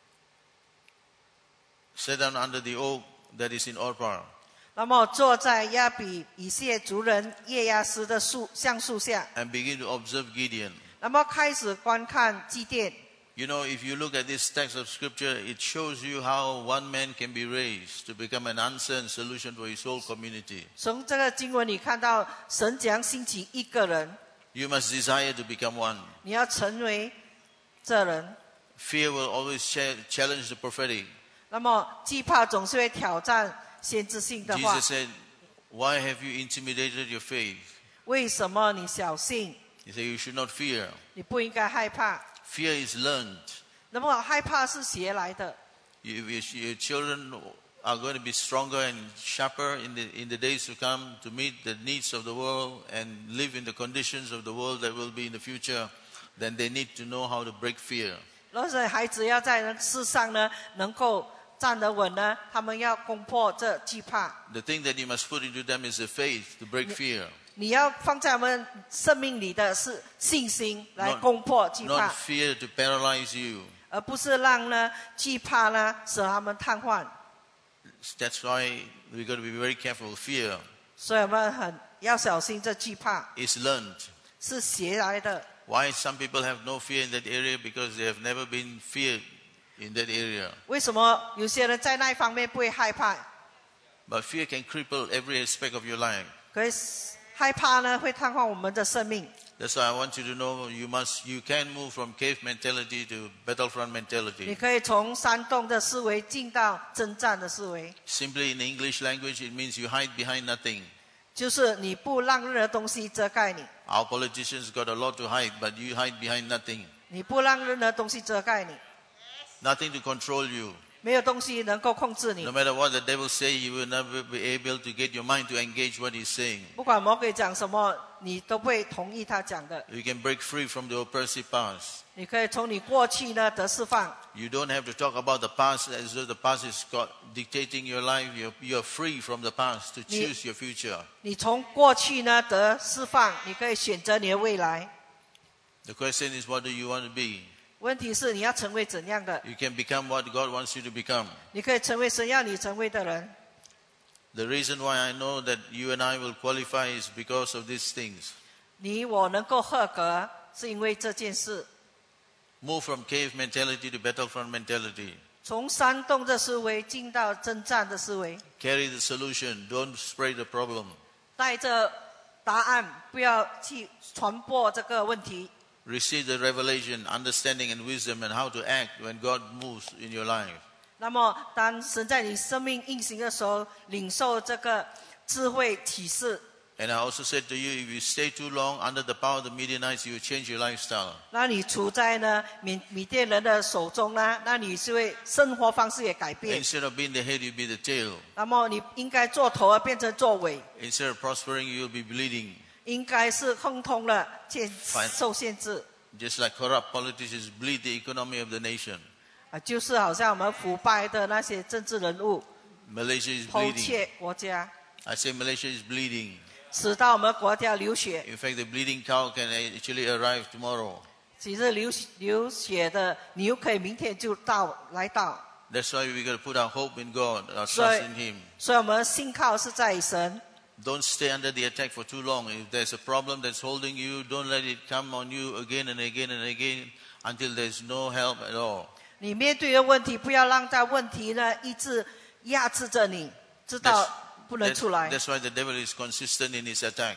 S1: sat down under the oak that is in Orpah,
S2: 那么坐在亚比以谢族人叶亚斯的树橡树下，
S1: and began to observe Gideon.
S2: 那么开始观看祭奠。
S1: You know, if you look at this text of scripture, it shows you how one man can be raised to become an answer and solution for his whole community.
S2: 从这个经文你看到神将兴起一个人，
S1: You must desire to become one.
S2: 你要成为这人。
S1: Fear will always cha- challenge the prophetic.
S2: 那么惧怕总是会挑战先知性的话
S1: Jesus。said, why have you intimidated your faith?
S2: 为什么你小信？
S1: He said, you should not fear.
S2: 你不应该害怕。
S1: Fear is learned.
S2: 那么害怕是学来的。
S1: You, your, your children are going to be stronger and sharper in the, in the days to come to meet the needs of the world and live in the conditions of the world that will be in the future. Then they need to know how to break fear.
S2: 若是孩子要在世上呢，能够站得稳呢，他们要攻破这惧怕。
S1: The thing that you must put into them is the faith to break fear.
S2: 你要放在我们生命里的是信心来
S1: Not-
S2: 攻破惧怕
S1: Not，fear to paralyze you.
S2: 而不是让呢惧怕呢使他们瘫痪。
S1: That's why we've got to be very careful. Fear
S2: 所以我们很要小心，这惧怕
S1: is learned.
S2: 是学来的。
S1: Why some people have no fear in that area? Because they have never been feared in that area.
S2: 为什么有些人在那一方面不会害怕？
S1: But fear can cripple every aspect of your life.
S2: 可是害怕呢会瘫痪我们的生命。
S1: That's why I want you to know you must, you can move from cave mentality to battlefront
S2: 你
S1: mentality.
S2: 可以从山洞的思维进到征战的思维，
S1: Simply in English language, it means you hide behind nothing.
S2: 就是你不让任何东西遮盖你，
S1: Our politicians got a lot to hide, but you hide behind nothing.
S2: 你不让任何东西遮盖你，
S1: Nothing to control you.
S2: 没有东西能够控制你
S1: No。matter what the devil say, you will never be able to get your mind to engage what he's saying.
S2: 不管魔鬼讲什么，你都不会同意他讲的。
S1: You can break free from the oppressive past.
S2: 你可以从你过去呢得释放，
S1: You don't have to talk about the past as though the past is got- dictating your life. You're, you're free from the past to
S2: Ni-
S1: choose your future.
S2: 你从过去呢得释放，你可以选择你的未来。
S1: The question is, what do you want to be?
S2: 问题是你要成为怎样的？
S1: You can become what God wants you to become.
S2: 你可以成为神要你成为的人。
S1: The reason why I know that you and I will qualify is because of these things.
S2: 你我能够合格，是因为这件事。
S1: Move from cave mentality to battlefront mentality.
S2: 从山洞的思维进到征战的思维，
S1: Carry the solution. Don't spread the problem.
S2: 带着答案，不要去传播这个问题。
S1: Receive the revelation, understanding and wisdom and how to act when God moves in your life.
S2: 那么，当神在你生命运行的时候，领受这个智慧启示。
S1: And I also said to you, if you stay too long under the power of the Midianites, you will change your lifestyle.
S2: 那你处在呢米米甸人的手中呢，那你是会生活方式也改变。
S1: Instead of being the head, you'll be the tail.
S2: 那么你应该做头而变成做尾，
S1: Instead of prospering, you'll be bleeding.
S2: 应该是亨通了，限
S1: Fine.
S2: 受限制
S1: Just like corrupt politicians bleed the economy of the nation.
S2: 啊，就是好像我们腐败的那些政治人物
S1: Malaysia is
S2: 偷
S1: bleeding.
S2: 窃国家，
S1: I say Malaysia is bleeding.
S2: 使到我们国家流血。
S1: In fact, the bleeding cow can actually arrive tomorrow.
S2: 其实流流血的牛可以明天就到来到，
S1: That's why we got to put our hope in God, our
S2: 所
S1: trust
S2: 以
S1: in Him.
S2: 所以我们信靠是在神。
S1: Don't stay under the attack for too long. If there's a problem that's holding you, don't let it come on you again and again and again until there's no help at all.
S2: 你面对的问题，不要让这问题呢一直压制着你，直到不能
S1: That-
S2: 出来。
S1: that's why the devil is consistent in his attack.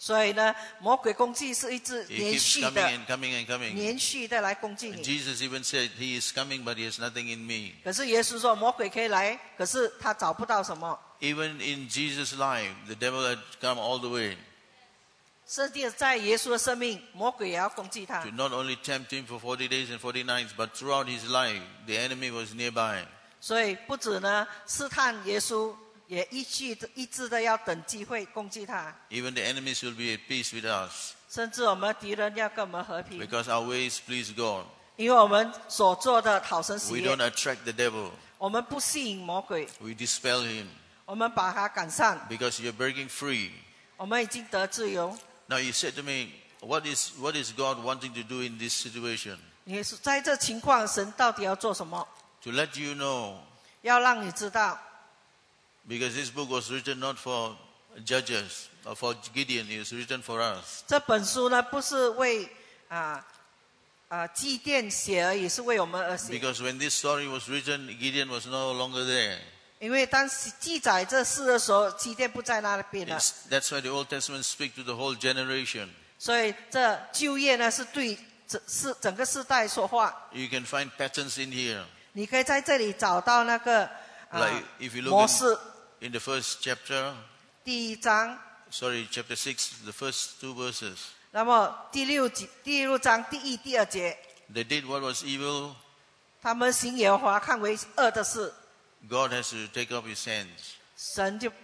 S2: 所以呢，魔鬼攻击是一直
S1: He
S2: 连
S1: keeps
S2: 续
S1: coming
S2: 的、
S1: and coming and coming.
S2: 连续的来攻击你。
S1: Jesus even said, He is coming, but He has nothing in me.
S2: 可是耶稣说，魔鬼可以来，可是他找不到什么。
S1: Even in Jesus' life, the devil had come all the way
S2: 甚至在耶稣的生命，魔鬼也要攻击他
S1: to。not only tempt Him for forty days and forty nights, but throughout His life, the enemy was nearby.
S2: 所以不止呢试探耶稣，也一致一致的要等机会攻击他。
S1: Even the enemies will be at peace with us
S2: 甚至我们敌人要跟我们和平，
S1: because our ways please God.
S2: 因为我们所做的讨神喜
S1: We
S2: 悦
S1: don't，attract the devil.
S2: 我们不吸引魔鬼，
S1: We dispel him
S2: 我们把他赶上，
S1: because you're breaking free.
S2: 我们已经得自由。
S1: Now you said to me, what is, what is God wanting to do in this situation?
S2: 你在这情况，神到底要做什么？
S1: To let you know,
S2: 要让你知道，
S1: because this book was written not for judges or for Gideon, it was written for us.
S2: 这本书呢不是为啊啊祭奠写而已，是为我们而写。
S1: Because when this story was written, Gideon was no longer there.
S2: 因为当时记载这事的时候，祭奠不在那边了，
S1: It's, that's why the Old Testament speaks to the whole generation.
S2: 所以这旧约呢是对整是整个世代说话。
S1: You can find patterns in here.
S2: 你可以在这里找到那个啊
S1: Like if you
S2: 模
S1: look
S2: 式。
S1: in, in the first chapter,
S2: 第一章，
S1: sorry, chapter six, the first two verses.
S2: 那么第六节第六章第一、第二节，
S1: They did what was evil.
S2: 他们行耶和华看为恶的事，
S1: God has to take up his hands.
S2: 神就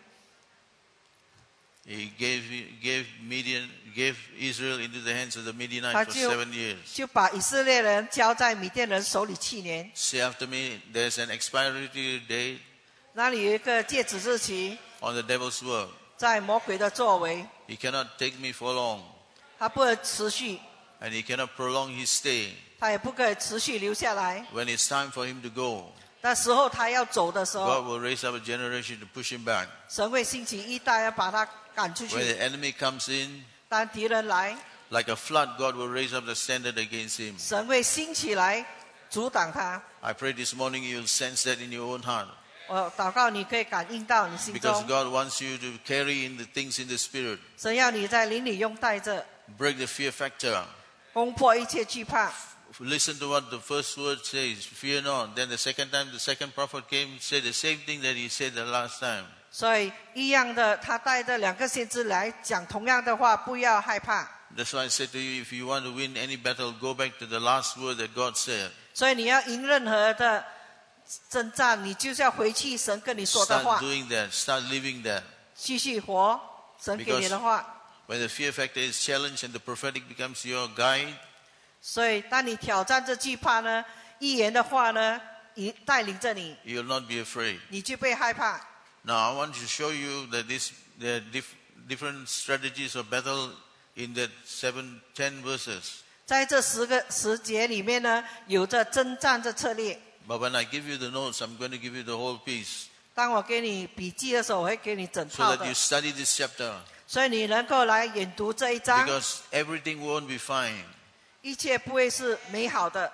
S1: He gave, gave, Midian, gave Israel into the hands of the
S2: 他
S1: Midianites for
S2: 就
S1: seven years.
S2: 就把以色列人交在米甸人手里七年。
S1: Say after me, there's an expiry date
S2: 那里有一个戒指日期，
S1: on the devil's work.
S2: 在魔鬼的作为，
S1: He cannot take me for long,
S2: 他不会持续，
S1: and he cannot prolong his stay.
S2: 他也不可以持续留下来。
S1: When it's time for him to go,
S2: 那时候他要走的时
S1: God
S2: 候，
S1: will raise up a generation to push him back.
S2: 神会兴起一代要把他赶出
S1: When
S2: 去。
S1: the enemy comes in,
S2: 当敌人来，
S1: like a flood, God will raise up the standard against him.
S2: 神会兴起来阻挡他。
S1: I pray this morning you'll sense that in your own heart.
S2: 我祷告，你可以感应到你心
S1: Because
S2: 中，
S1: God wants you to carry in the things in the Spirit.
S2: 神要你在灵里用带着，
S1: Break the fear factor.
S2: 攻破一切惧怕。
S1: Listen to what the first word says, fear not. Then the second time the second prophet came, said the same thing that he said the last time.
S2: 所以一样的，他带着两个先知来讲同样的话，不要害怕。
S1: That's why I said to you, if you want to win any battle, go back to the last word that God said.
S2: 所以你要赢任何的征战，你就是要回去神跟你说的
S1: Start
S2: 话，
S1: doing that. Start living that.
S2: 继续活神给你的话。
S1: When the fear factor is challenged and the prophetic becomes your guide,
S2: 所以当你挑战这惧怕呢，预言的话呢，引带领着你，
S1: you'll not be afraid.
S2: 你就被害怕。
S1: Now I want to show you that this, there are diff, different strategies of battle in that seven, ten verses.
S2: 在这十个十节里面呢，有着征战的策略。
S1: But when I give you the notes, I'm going to give you the whole piece
S2: 当我给你笔记的时候，我会给你整
S1: so
S2: 套
S1: that you
S2: 的，
S1: study this chapter.
S2: 所以你能够来研读这一章，
S1: Because everything won't be fine.
S2: 一切不会是美好的。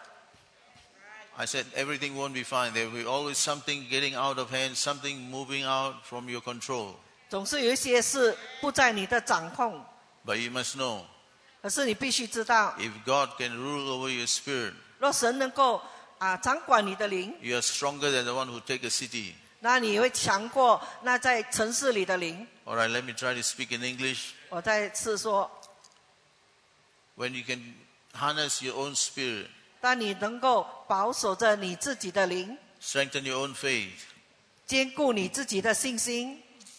S1: I said everything won't be fine. There will be always something getting out of hand, something moving out from your control.
S2: 总是有一些事不在你的掌控，
S1: But you must know,
S2: 可是你必须知道，
S1: if God can rule over your spirit,
S2: 若神能够啊掌管你的灵，
S1: you are stronger than the one who take a city.
S2: 那你会强过那在城市里的灵。
S1: All right, let me try to speak in English.
S2: 我再次说，
S1: When you can harness your own spirit,
S2: 当你能够保守着你自己的灵，
S1: strengthen your own faith,
S2: 坚固你自己的信心。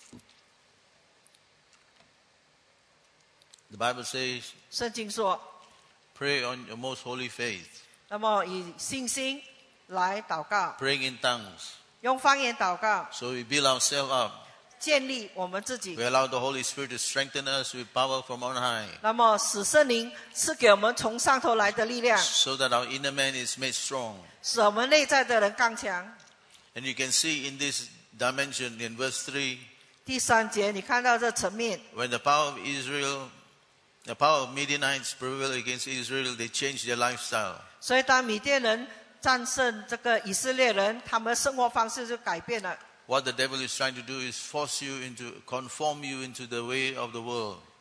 S1: the Bible says,
S2: 圣经说，
S1: pray on your most holy faith,
S2: 那么以信心来祷告，
S1: praying in tongues.
S2: 用方言祷告，
S1: So we build ourselves up.
S2: 建立我们自己
S1: We。allow the Holy Spirit to strengthen us with power from on high,
S2: 那么使圣灵赐给我们从上头来的力量，
S1: so that our inner man is made strong.
S2: 使我们内在的人刚强。
S1: And you can see in this dimension in verse three,
S2: 第三节，你看到这层面，
S1: when the power of Israel, the power of Midianites prevailed against Israel, they changed their lifestyle.
S2: 所以当米甸人战胜这个以色列人，他们的生活方式就改变了。
S1: What the devil is trying to do is force you into, conform you into the way of the world.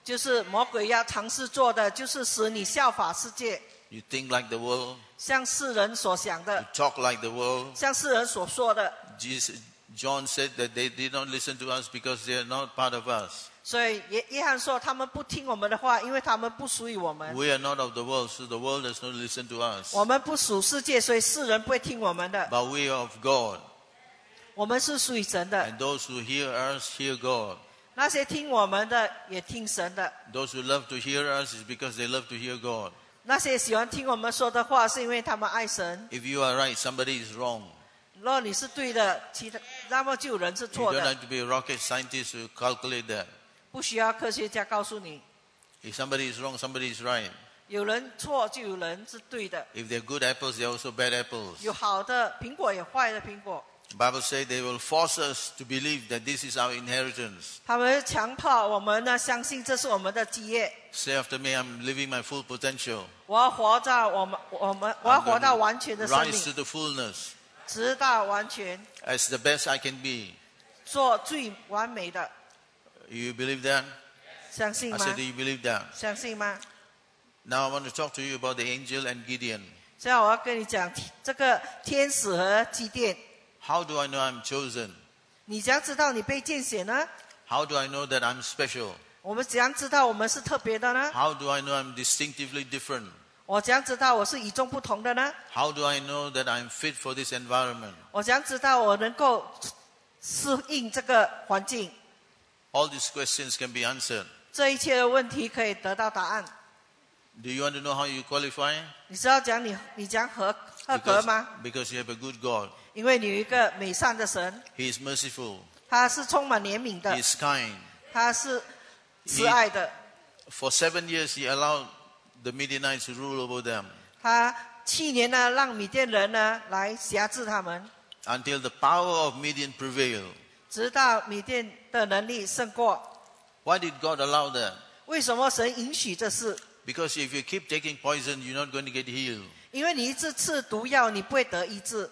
S2: 就是魔鬼要尝试做的，就是使你效法世界，
S1: You think like the world.
S2: 像世人所想
S1: You
S2: 的，
S1: talk like the world.
S2: 像世人所说的。
S1: Jesus, John said that they did not listen to us because they are not part of us.
S2: 所以约约翰说，他们不听我们的话，因为他们不属于我们。
S1: We are not of the world, so the world does not listen to us.
S2: 我们不属世界，所以世人不会听我们的。
S1: But we are of God.
S2: 我们是属于神的，
S1: And those who hear us hear God.
S2: 那些听我们的也听神的。
S1: Those who love to hear us is because they love to hear God.
S2: 那些喜欢听我们说的话，是因为他们爱神。
S1: If you are right, somebody is wrong.
S2: 如果你是对的，其他那么就有人是
S1: You
S2: 错
S1: don't
S2: 的，
S1: have to be a rocket scientist to calculate that.
S2: 不需要科学家告诉你。
S1: If somebody is wrong, somebody is right.
S2: 有人错就有人是对的，
S1: If they're good apples, they're also bad apples.
S2: 有好的苹果，有坏的苹果。
S1: The Bible says they will force us to believe that this is our inheritance.
S2: 他们强迫我们呢，相信这是我们的基业。
S1: Say after me, I'm living my full potential.
S2: 我要活到我们我们我要
S1: I'm
S2: 活
S1: going
S2: 到
S1: to
S2: 完全的生
S1: rise to
S2: 命，
S1: the fullness
S2: 直到完全，
S1: as the best I can be.
S2: 做最完美的。
S1: You believe that?
S2: 相信
S1: I
S2: 吗
S1: said, do？you believe that?
S2: 相信吗？
S1: Now I want to talk to you about the angel and Gideon.
S2: 现在我要跟你讲这个天使和基甸。
S1: How do I know I'm chosen?
S2: 你怎样知道你被拣选呢？
S1: How do I know that I'm special?
S2: 我们怎样知道我们是特别的呢？
S1: How do I know I'm distinctively different?
S2: 我怎样知道我是与众不同的呢？
S1: How do I know that I'm fit for this environment?
S2: 我怎样知道我能够适应这个环境？
S1: All these questions can be answered.
S2: 这一切的问题可以得到答案。
S1: Do you want to know how you qualify?
S2: 你知道讲你你讲合合格
S1: Because,
S2: 吗？
S1: because you have a good God.
S2: 因为你有一个美善的神，
S1: He is merciful.
S2: 他是充满怜悯
S1: He
S2: 的，
S1: is kind.
S2: 他是慈爱的。
S1: For seven years, he allowed the Midianites to rule over them
S2: 他去年呢，让米甸人呢来辖制他们，
S1: until the power of Midian prevailed.
S2: 直到米甸的能力胜过。
S1: Why did God allow that?
S2: 为什么神允许这事？
S1: Because if you keep taking poison, you're not going to get healed.
S2: 因为你一直吃毒药，你不会得医治。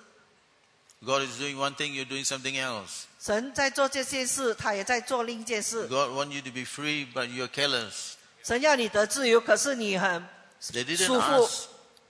S1: God is doing one thing, you're doing something else.
S2: 神在做这件事，他也在做另一件事。
S1: God wants you to be free, but you're careless.
S2: 神要你得自由，可是你很
S1: They didn't
S2: 束缚。
S1: ask.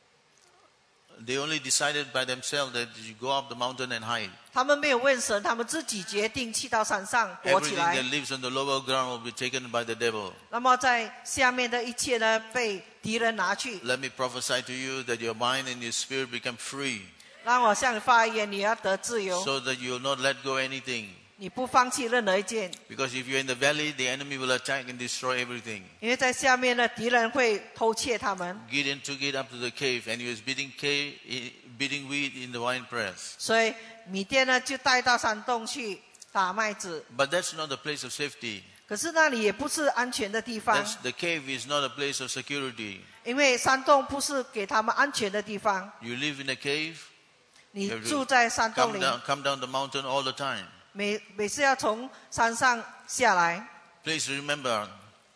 S1: They only decided by themselves that you go up the mountain and hide.
S2: 他们没有问神，他们自己决定去到山上躲起
S1: Everything
S2: 来
S1: that。lives on the lower ground will be taken by the devil.
S2: 那么在下面的一切呢，被敌人拿去。
S1: Let me prophesy to you that your mind and your spirit become free,
S2: 让我向你发言，你要得自由，
S1: so that you will not let go anything.
S2: 你不放弃任何一件，
S1: Because if you're in the valley, the enemy will attack and destroy everything.
S2: 因为在下面呢，敌人会偷窃他们。
S1: Gideon took it up to the cave, and he was beating, cave, beating wheat in the wine press.
S2: 所以米甸呢就带到山洞去打麦子，
S1: But that's not a place of safety.
S2: 可是那里也不是安全的地方，
S1: That's, the cave is not a place of security.
S2: 因为山洞不是给他们安全的地方。
S1: You live in a cave,
S2: 你
S1: you have
S2: 住
S1: to
S2: 在山洞
S1: come
S2: 里，
S1: down, come down the mountain all the time.
S2: 每每次要从山上下来。
S1: Please remember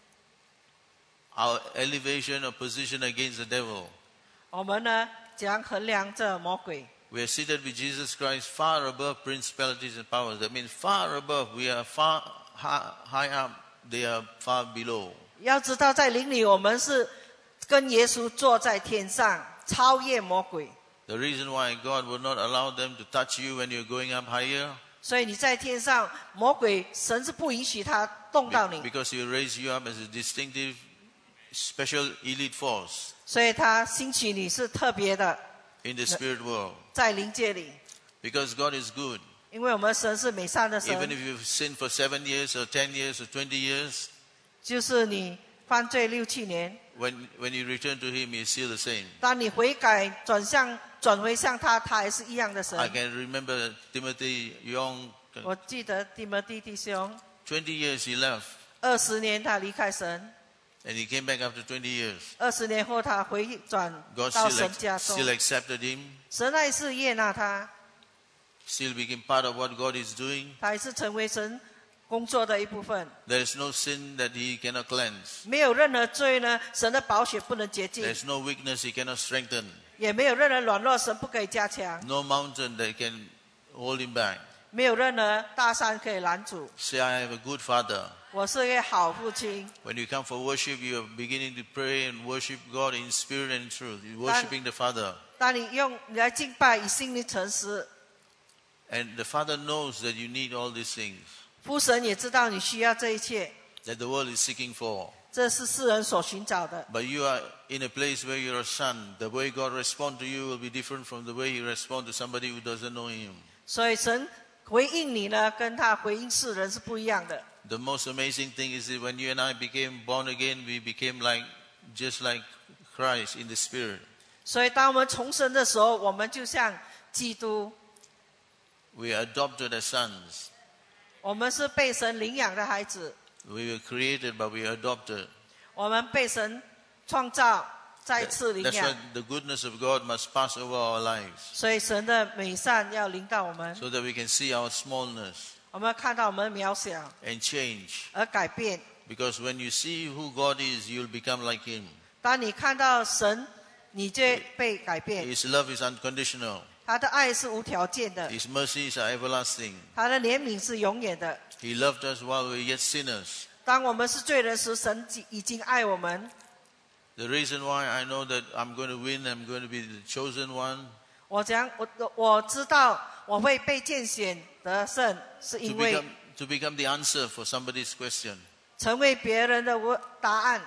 S1: our elevation or position against the devil.
S2: 我们呢怎样衡量这魔鬼？
S1: We are seated with Jesus Christ far above principalities and powers. That means far above. We are far high, high up. They are far below.
S2: 要知道，在灵里我们是跟耶稣坐在天上，超越魔鬼。
S1: The reason why God would not allow them to touch you when you're going up higher,
S2: 所以你在天上，魔鬼神是不允许他动到你，
S1: because He will raise you up as a distinctive, special, elite force
S2: 所以他兴起你是特别的，
S1: in the spirit world.
S2: 在灵界里。
S1: Because God is good.
S2: 因为我们神是美善的
S1: Even
S2: 神，
S1: if you've sinned for seven years or ten years or twenty years,
S2: 就是你犯罪六七年，
S1: when, when you return to Him, He's still the same.
S2: 当你悔改转向转回向他，他还是一样的神
S1: I。can remember Timothy Young,
S2: 我记得弟摩弟弟兄，
S1: twenty years he left,
S2: 二十年他离开神，
S1: and he came back after twenty years.
S2: 二十年后他回转
S1: God
S2: 到
S1: still,
S2: 神
S1: ac-
S2: 家中，
S1: still accepted him,
S2: 神还是悦纳他，
S1: still became part of what God is doing.
S2: 他还是成为神工作的一部分。
S1: There is no sin that He cannot cleanse.
S2: 没有任何罪呢，神的宝血不能洁净
S1: There，is no weakness He cannot strengthen.
S2: 也没有任何软弱，神不可以加强，
S1: No mountain that can hold Him back.
S2: 没有任何大山可以拦阻。
S1: Say, I have a good father.
S2: 我是一个好父亲。
S1: When you come for worship, you are beginning to pray and worship God in spirit and in truth. You're worshiping the Father.
S2: 当你用你来敬拜，以心灵诚实，
S1: And the Father knows that you need all these things
S2: 父神也知道你需要这一切，
S1: that the world is seeking for.
S2: 这是世人所寻找的。
S1: But you are in a place where you're a son. The way God responds to you will be different from the way He responds to somebody who doesn't know Him.
S2: 所以神回应你呢，跟他回应世人是不一样的。
S1: The most amazing thing is that when you and I became born again, we became like just like Christ in the Spirit.
S2: 所以当我们重生的时候，我们就像基督，
S1: We are adopted as sons.
S2: 我们是被神领养的孩子，
S1: We were created, but we are adopted.
S2: 我们被神创造，再次领
S1: That's
S2: 养
S1: why。the goodness of God must pass over our lives
S2: 所以神的美善要临到我们，
S1: so that we can see our smallness
S2: 我们看到我们渺小
S1: and change.
S2: 而改变。
S1: Because when you see who God is, you'll become like Him.
S2: 当你看到神，你就被改变。
S1: His love is unconditional.
S2: 他的爱是无条件的，
S1: His mercies are everlasting.
S2: 他的怜悯是永远的。
S1: He loved us while we were yet sinners.
S2: 当我们是罪人时，神已经爱我们。
S1: The reason why I know that I'm going to win, I'm going to be the chosen one,
S2: 我讲，我我知道我会被拣选得胜，是
S1: to
S2: 因为
S1: become, to become the answer for somebody's question,
S2: 成为别人的答案，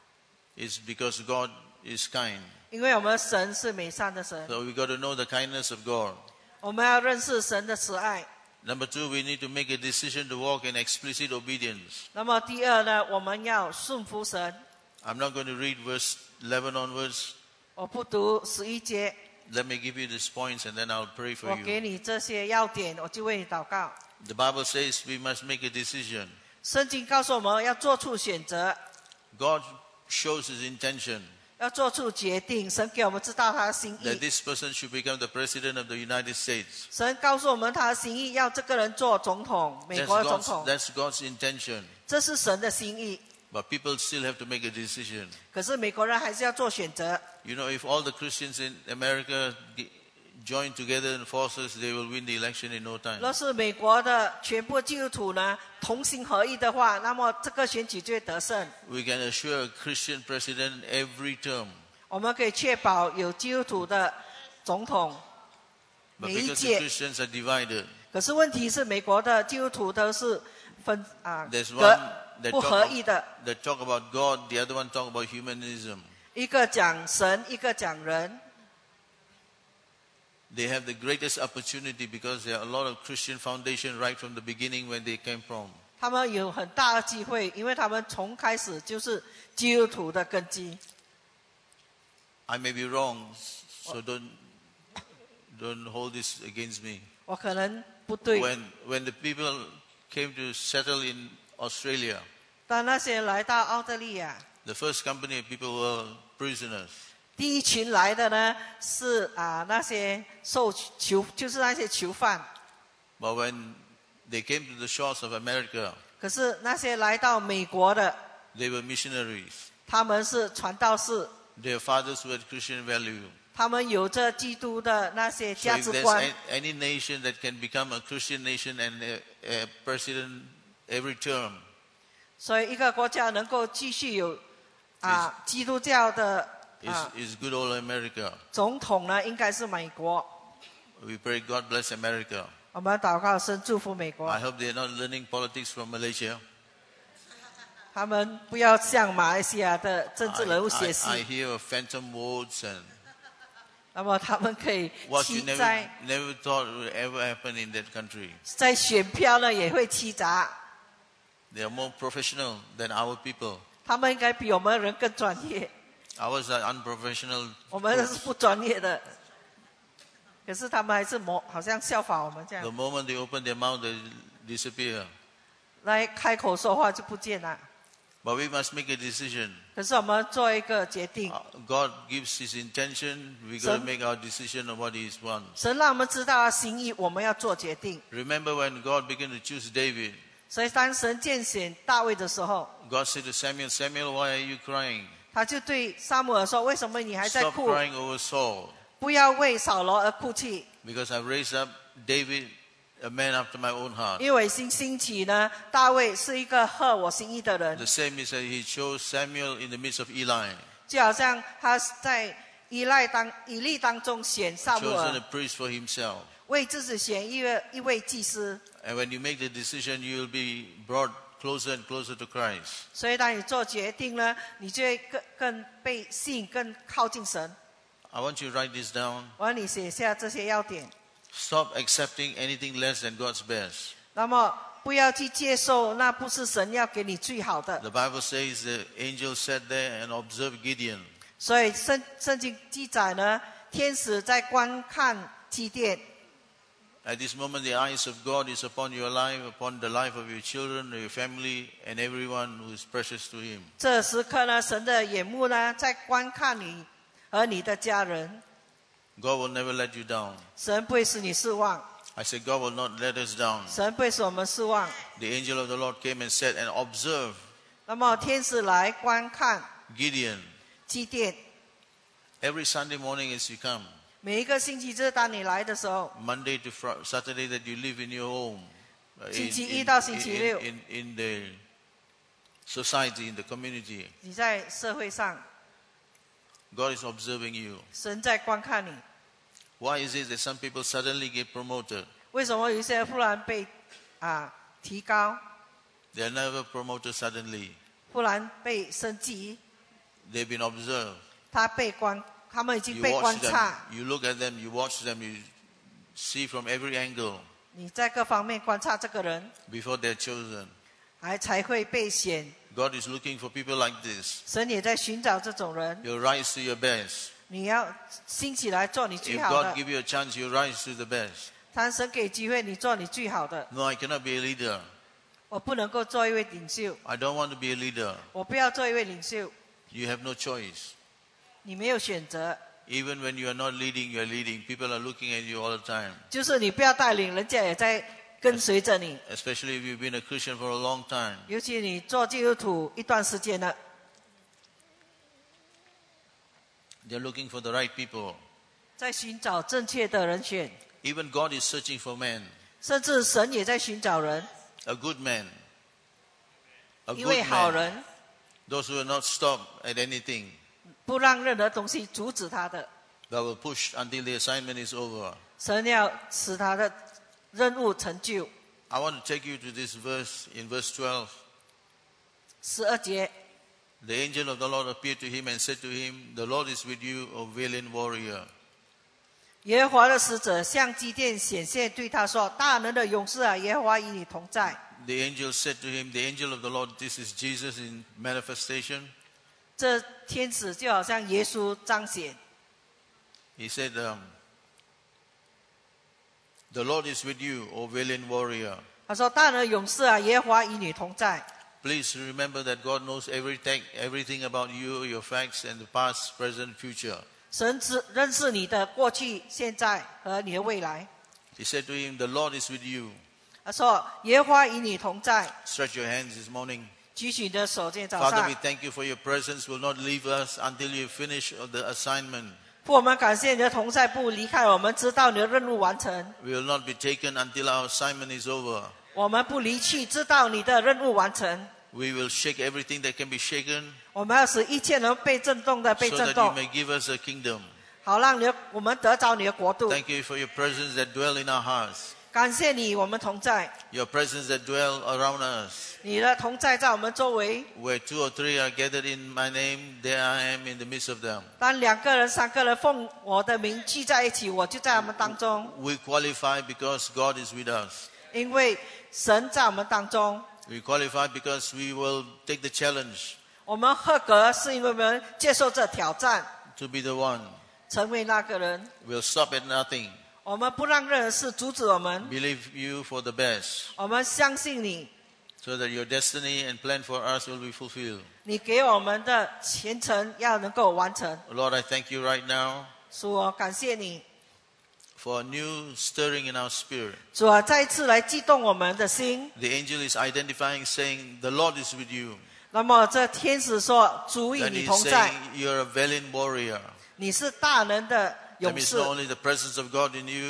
S1: is because God is kind.
S2: 因为我们神是美善的神，
S1: So we got to know the kindness of God.
S2: 我们要认识神的慈爱。
S1: Number two, we need to make a decision to walk in explicit obedience.
S2: 那么第二呢，我们要顺服神。
S1: I'm not going to read verse eleven onwards.
S2: 我不读十一节，
S1: Let me give you these points and then I'll pray for
S2: 我给
S1: you.
S2: 你这些要点，我就为你祷告。
S1: The Bible says we must make a decision.
S2: 圣经告诉我们要做出选择，
S1: God shows His intention
S2: 要做出决定。神给我们知道他的心
S1: that
S2: 意，
S1: this person should become the President of the United States.
S2: 神告诉我们他的心意，要这个人做总统，美
S1: That's
S2: 国的总
S1: God's,
S2: 统，
S1: that's God's intention.
S2: 这是神的心意。
S1: But people still have to make a decision.
S2: 可是美国人还是要做选择。
S1: You know, if all the Christians in America ge- join together in forces, they will win the election in no time.
S2: 若是美国的全部基督徒呢同心合意的话，那么这个选举就会得胜。
S1: We can assure a Christian president every term.
S2: 我们可以确保有基督徒的总统
S1: But
S2: 每一
S1: because the
S2: 届。
S1: Christians are divided,
S2: 可是问题是，美国的基督徒都是分啊
S1: there's
S2: 隔
S1: one that
S2: 不
S1: talk,
S2: 合
S1: about,
S2: 意的，
S1: that talk about God, the other one talk about humanism.
S2: 一个讲神，一个讲人。
S1: They have the greatest opportunity because there are a lot of Christian foundation right from the beginning when they came from.
S2: 他们有很大的机会，因为他们从开始就是基督徒的根基。
S1: I may be wrong, so don't don't hold this against me.
S2: 我可能不对。
S1: When when the people came to settle in Australia,
S2: 当那些人来到澳大利亚，
S1: the first company of people were prisoners.
S2: 第一群来的呢是啊那些受囚，就是那些囚犯。
S1: But when they came to the shores of America,
S2: 可是那些来到美国的，
S1: they were missionaries.
S2: 他们是传道士，
S1: Their fathers were Christian value.
S2: 他们有着基督的那些
S1: So
S2: 价
S1: if
S2: 值
S1: there's
S2: 观。
S1: a- any nation that can become a Christian nation and a, a president every term,
S2: 所以一个国家能够继续有啊基督教的
S1: is,
S2: 啊
S1: is good old America.
S2: 总统呢，应该是美国。
S1: We pray God bless America.
S2: 我们祷告神祝福美国
S1: I，hope they're not learning politics from Malaysia.
S2: 他们不要向马来西亚的政治
S1: I,
S2: 人物
S1: I,
S2: 学
S1: I
S2: 习，
S1: hear of phantom votes and
S2: 那么他们可以
S1: what you
S2: 欺
S1: never,
S2: 在
S1: never thought would ever happen in that country.
S2: 在选票呢也会欺诈，
S1: They are more professional than our people.
S2: 他们应该比我们人更专业，
S1: Ours are unprofessional.
S2: 我们是不专业的。可是他们还是模，好像效法我们这
S1: The
S2: 样，
S1: moment they open their mouth, they disappear.
S2: 来开口说话就不见了。
S1: But we must make a decision.
S2: 可是我们做一个决定，
S1: Uh, God gives His intention. We got to
S2: Son-
S1: make our decision on what He wants.
S2: 神让我们知道他心意，我们要做决定。
S1: Remember when God began to choose David,
S2: 所以当神拣选大卫的时候，
S1: God said to Samuel, Samuel, why are you crying?
S2: 他就对撒母耳说：“为什么你还在
S1: Stop
S2: 哭？
S1: crying over Saul,
S2: 不要为扫罗而哭泣，
S1: because I've raised up David a man after my own heart.
S2: 因为兴兴起呢，大卫是一个合我心意的人。
S1: The same is that he chose Samuel in the midst of Eli.
S2: 就好像他在以赖当以利当中选撒母
S1: Chosen
S2: 耳
S1: a，priest for himself.
S2: 为自己选一位一位祭司。
S1: And when you make the decision, you will be brought closer and closer to Christ.
S2: 所以当你做决定呢，你就会更更被吸引，更靠近神。
S1: I want you to write this down.
S2: 我让你写下这些要点。
S1: Stop accepting anything less than God's best.
S2: 那么不要去接受，那不是神要给你最好的。
S1: The Bible says the angel sat there and observed Gideon.
S2: 所以圣圣经记载呢，天使在观看基甸。
S1: At this moment, the eyes of God is upon your life, upon the life of your children, your family, and everyone who is precious to Him.
S2: 这时刻呢，神的眼目呢，在观看你和你的家人。
S1: God will never let you down.
S2: 神不会使你失望，
S1: I said, God will not let us down.
S2: 神不会使我们失望。
S1: The angel of the Lord came and sat and observed
S2: 那么天使来观看
S1: Gideon.
S2: 基甸。
S1: Every Sunday morning as you come,
S2: 每一个星期日，当你来的时候，
S1: Monday to Friday, Saturday that you live in your home, uh, in,
S2: 星期一
S1: in,
S2: 到星期
S1: in,
S2: 六。
S1: in, in the society, in the community,
S2: 你在社会上，
S1: God is observing you.
S2: 神在观看你。
S1: Why is it that some people suddenly get promoted?
S2: 为什么有一些人忽然被啊提高，
S1: They are never promoted suddenly.
S2: 忽然被升级？
S1: They've been observed.
S2: 他被观，他们已经
S1: You
S2: 被
S1: watch
S2: 观
S1: them,
S2: 察。
S1: you look at them, you watch them, you see from every angle
S2: 你在各方面观察这个人，
S1: before they're chosen.
S2: 还才会被选。
S1: God is looking for people like this.
S2: 神也在寻找这种人。
S1: You rise to your best.
S2: 你要兴起来做你
S1: If
S2: 最好
S1: God
S2: 的。
S1: give you a chance, you rise to the best.
S2: 当神给机会，你做你最好的。
S1: No, I cannot be a leader.
S2: 我不能够做一位领袖，
S1: I don't want to be a leader.
S2: 我不要做一位领袖。
S1: You have no choice.
S2: 你没有选择，
S1: Even when you are not leading, you are leading. People are looking at you all the time.
S2: 就是你不要带领，人家也在跟随着你。
S1: Especially if you've been a Christian for a long time.
S2: 尤其你做基督徒一段时间了，
S1: They're looking for the right people.
S2: 在寻找正确的人选，
S1: Even God is searching for men.
S2: 甚至神也在寻找人，
S1: A good man. A
S2: 一
S1: good
S2: 位好
S1: man.
S2: 人，
S1: Those who will not stop at anything.
S2: 不让任何东西阻止他的。
S1: That will push until the assignment is over.
S2: 神要使他的任务成就。
S1: I want to take you to this verse in verse twelve.
S2: 十二节，
S1: The angel of the Lord appeared to him and said to him, The Lord is with you, O valiant warrior.
S2: 耶和华的使者向基甸显现，对他说：“大能的勇士啊，耶和华与你同在。”
S1: The angel said to him, The angel of the Lord, this is Jesus in manifestation.
S2: 这天使就好像耶稣彰显。
S1: He said, um, The Lord is with you, O valiant warrior.
S2: 他说：“大能的勇士啊，耶和华与你同在。”
S1: Please remember that God knows everything, everything about you, your facts, and the past, present, future.
S2: 神知认识你的过去、现在和你的未来。
S1: He said to him, The Lord is with you.
S2: 他说：“耶和华与你同在。
S1: Stretch your hands this morning. ”
S2: 举起你的手，今天早
S1: Father, we
S2: 上，
S1: thank you for your presence. Will not leave us until you finish the assignment.
S2: 父，我们感谢你的同在，不离开我们，直到你的任务完成。
S1: We will not be taken until our assignment is over.
S2: 我们不离去，直到你的任务完成。
S1: We will shake everything that can be shaken
S2: 我们要使一切能被震动的被
S1: so
S2: 震
S1: that you
S2: 动，
S1: may give us a kingdom.
S2: 好让你的我们得着你的国度。
S1: Thank you for your presence that dwell in our hearts.
S2: 感谢你，我们同在，
S1: Your presence that dwell around us.
S2: 你的同在在我们周围。
S1: Where two or three are gathered in my name, there I am in the midst of them.
S2: 当两个人、三个人奉我的名聚在一起，我就在他们当中。
S1: We qualify because God is with us.
S2: 因为神在我们当中，
S1: We qualify because we will take the challenge
S2: 我们合格是因为我们接受这挑战，
S1: to be the one.
S2: 成为那个人。
S1: We'll stop at nothing.
S2: 我们不让任何事阻止我们，
S1: Believe you for the best
S2: 我们相信你，
S1: so that your destiny and plan for us will be fulfilled.
S2: 你给我们的前程要能够完成。
S1: Lord, I thank you right now
S2: 主啊，感谢你，
S1: for a new stirring in our spirit.
S2: 主啊，再一次来激动我们的心。
S1: The angel is identifying, saying, The Lord is with you.
S2: 那么这天使说：“主与
S1: Then
S2: 你
S1: he's
S2: 同在，
S1: saying, You're a valiant warrior.
S2: 你是大能的
S1: That
S2: 勇
S1: means
S2: 士。
S1: not only the presence of God in you,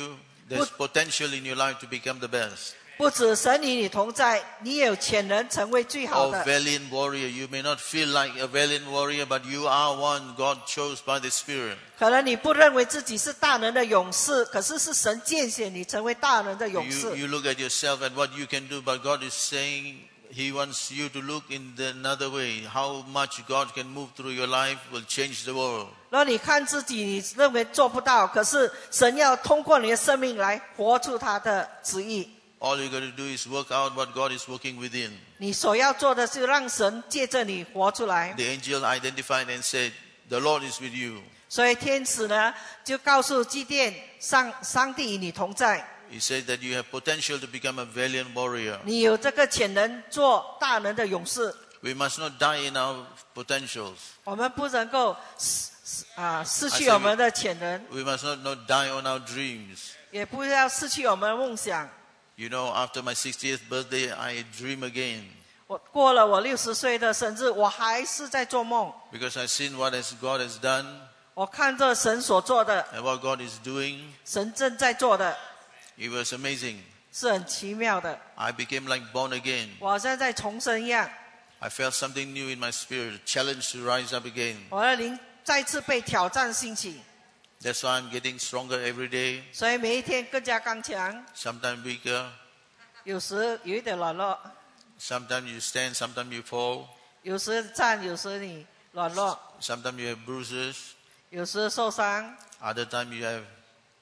S1: There's potential in your life to become the best.
S2: 不止神与你同在，你也有潜能成为最好
S1: Oh,
S2: 的。
S1: valiant warrior, you may not feel like a valiant warrior, but you are one God chose by the Spirit.
S2: 可能你不认为自己是大能的勇士，可是是神拣选你成为大能的勇
S1: You,
S2: 士。
S1: you look at yourself and what you can do, but God is saying He wants you to look in the another way. How much God can move through your life will change the world.
S2: 然后你看自己，你认为做不到，可是神要通过你的生命来活出他的旨意。
S1: All you got to do is work out what God is working within.
S2: 你所要做的是让神借着你活出来。
S1: The angel identified and said, "The Lord is with you."
S2: 所以天使呢，就告诉基甸，上上帝与你同在，
S1: He said that you have potential to become a valiant warrior.
S2: 你有这个潜能做大能的勇士。
S1: We must not die in our potentials.
S2: 我们不能够失啊失
S1: I
S2: 去
S1: say
S2: 我们的潜能，
S1: We must not, not die on our dreams.
S2: 也不要失去我们的梦想。
S1: You know, after my sixtieth birthday, I dream again
S2: 我过了我六十岁的生日，我还是在做梦。
S1: because I've seen what has, God has done
S2: 我看着神所做的，
S1: and what God is doing.
S2: 神正在做的，
S1: It was amazing.
S2: 是很奇妙的。
S1: I became like born again.
S2: 我好像在重生一样，
S1: I felt something new in my spirit, challenged to rise up again.
S2: 我的灵再次被挑战兴起，
S1: That's why I'm getting stronger every day,
S2: 所以每一天更加刚强。
S1: sometimes weaker.
S2: 有时有一点软弱，
S1: Sometimes you stand, sometimes you fall.
S2: 有时站，有时你软弱，
S1: Sometimes you have bruises.
S2: 有时受伤，
S1: Other time you have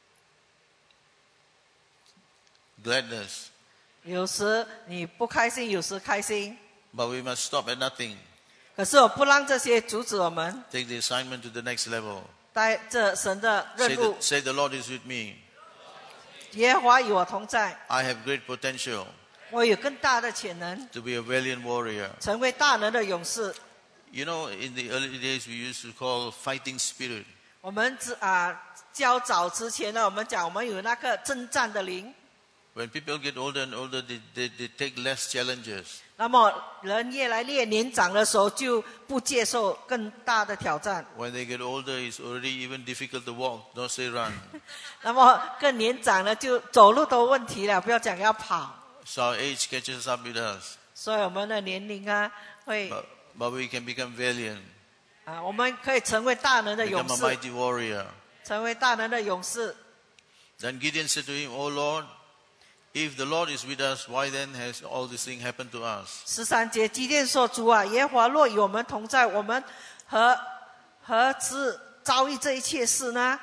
S1: gladness.
S2: 有时你不开心，有时开心。
S1: But we must stop at nothing.
S2: 可是我不让这些阻止我们
S1: Take the assignment to the next level.
S2: 带着神的
S1: Say
S2: 任务
S1: the,。say the Lord is with me.
S2: 耶和华与我同在，
S1: I have great potential
S2: 我有更大的潜能，
S1: to be a valiant warrior.
S2: 成为大能的勇士。
S1: You know, in the early days we used to call fighting spirit.
S2: 我们之啊较早之前呢，我们讲我们有那个征战的灵。
S1: When people get older and older, they, they, they take less challenges.
S2: 那么人越来越年长的时候，就不接受更大的挑战。
S1: When they get older, it's already even difficult to walk, don't say run.
S2: 那么更年长了，就走路都有问题了，不要讲要跑。
S1: So our age catches up with us.
S2: 所以我们的年龄啊，会
S1: But, but we can become valiant,
S2: 啊，我们可以成为大能的勇
S1: become a
S2: 士，
S1: mighty warrior.
S2: 成为大能的勇士。
S1: Then Gideon said to him, "O Lord, if the Lord is with us, why then has all this thing happened to us?"
S2: 十三节，基甸说：“主啊，耶和华若与我们同在，我们何何之遭遇这一切事呢？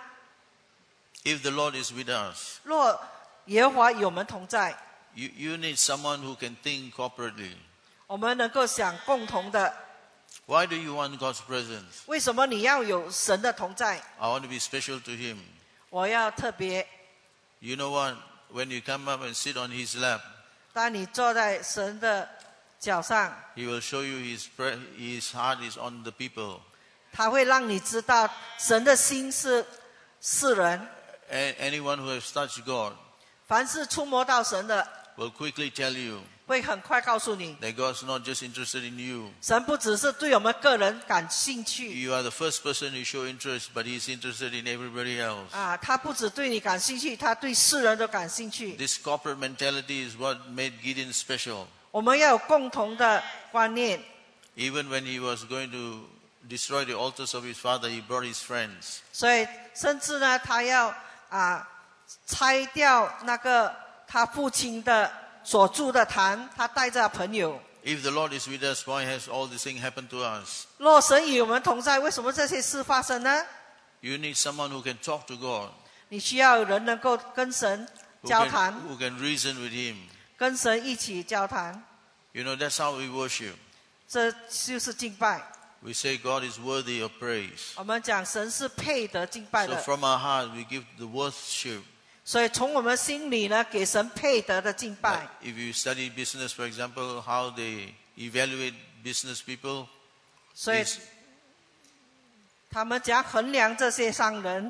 S1: If the Lord is with us,
S2: 若耶和华与我们同在，
S1: you, you need someone who can think corporately.
S2: 我们能够想共同的。
S1: Why do you want God's presence?
S2: 为什么你要有神的同在？
S1: I want to be special to Him.
S2: 我要特别。
S1: You know what? When you come up and sit on His lap,
S2: 当你坐在神的脚上，
S1: He will show you His, pre- His heart is on the people.
S2: 他会让你知道神的心是世人。
S1: A- anyone who has touched God
S2: 凡是触摸到神的，
S1: will quickly tell you
S2: 会很快告诉你，
S1: that God's not just interested in you.
S2: 神不只是对我们个人感兴趣
S1: You are the first person who show interest, but He's interested in everybody else.
S2: 啊，他不只对你感兴趣，他对世人都感兴趣。
S1: This corporate mentality is what made Gideon special.
S2: 我们要有共同的观念。
S1: Even when he was going to destroy the altars of his father, he brought his friends.
S2: 所以，甚至呢，他要啊拆掉那个他父亲的所住的坛，他带着朋友。
S1: If the Lord is with us, why has all this thing happened to us?
S2: 若神与我们同在，为什么这些事发生呢？
S1: You need someone who can talk to God,
S2: 你需要有人能够跟神
S1: who
S2: 交
S1: can,
S2: 谈，
S1: who can reason with him.
S2: 跟神一起交谈，
S1: You know, that's how we worship.
S2: 这就是敬拜。
S1: We say God is worthy of praise.
S2: 我们讲神是配得敬拜
S1: So
S2: 的，
S1: from our heart, we give the worship.
S2: 所以从我们心里呢，给神配得的敬
S1: Like
S2: 拜。
S1: if you study business, for example, how they evaluate business people
S2: 所以
S1: is,
S2: 他们讲衡量这些商人，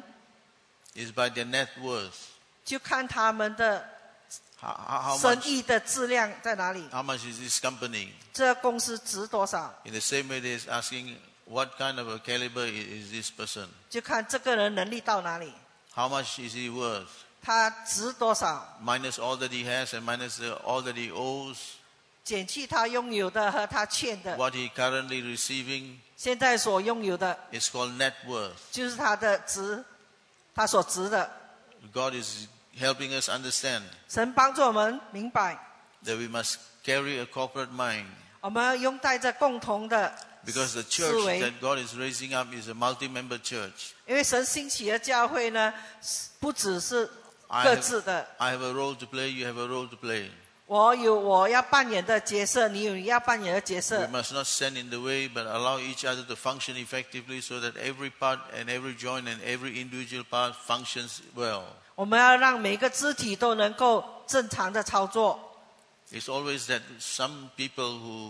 S1: is by their net worth.
S2: 就看他们的
S1: How, how, how
S2: 生
S1: much,
S2: 意的质量在哪里，
S1: how much is this company?
S2: 这个公司值多少，
S1: In the same way, they're asking what kind of a caliber i- is this person?
S2: 就看这个人能力到哪里，
S1: How much is he worth?
S2: 他值多少，
S1: minus all that he has and minus the, all that he owes,
S2: 减去他拥有的和他欠的，
S1: what he currently receiving
S2: 现在所拥有的
S1: is called net worth.
S2: 就是他的值，他所值的。
S1: God is helping us understand
S2: 神帮助我们明白，
S1: that we must carry a corporate mind,
S2: 我们用带着共同的
S1: because the
S2: 思
S1: church
S2: 维，
S1: that God is raising up is a multi-member church.
S2: 因为神兴起的教会呢，不只是
S1: I
S2: 各
S1: have,
S2: 自的。
S1: I have a role to play, you have a role to play.
S2: 我有我要扮演的角色，你有你要扮演的角
S1: We
S2: 色。
S1: must not stand in the way, but allow each other to function effectively so that every part and every joint and every individual part functions well.
S2: 我们要让每个肢体都能够正常的操作。
S1: It's always that some people who,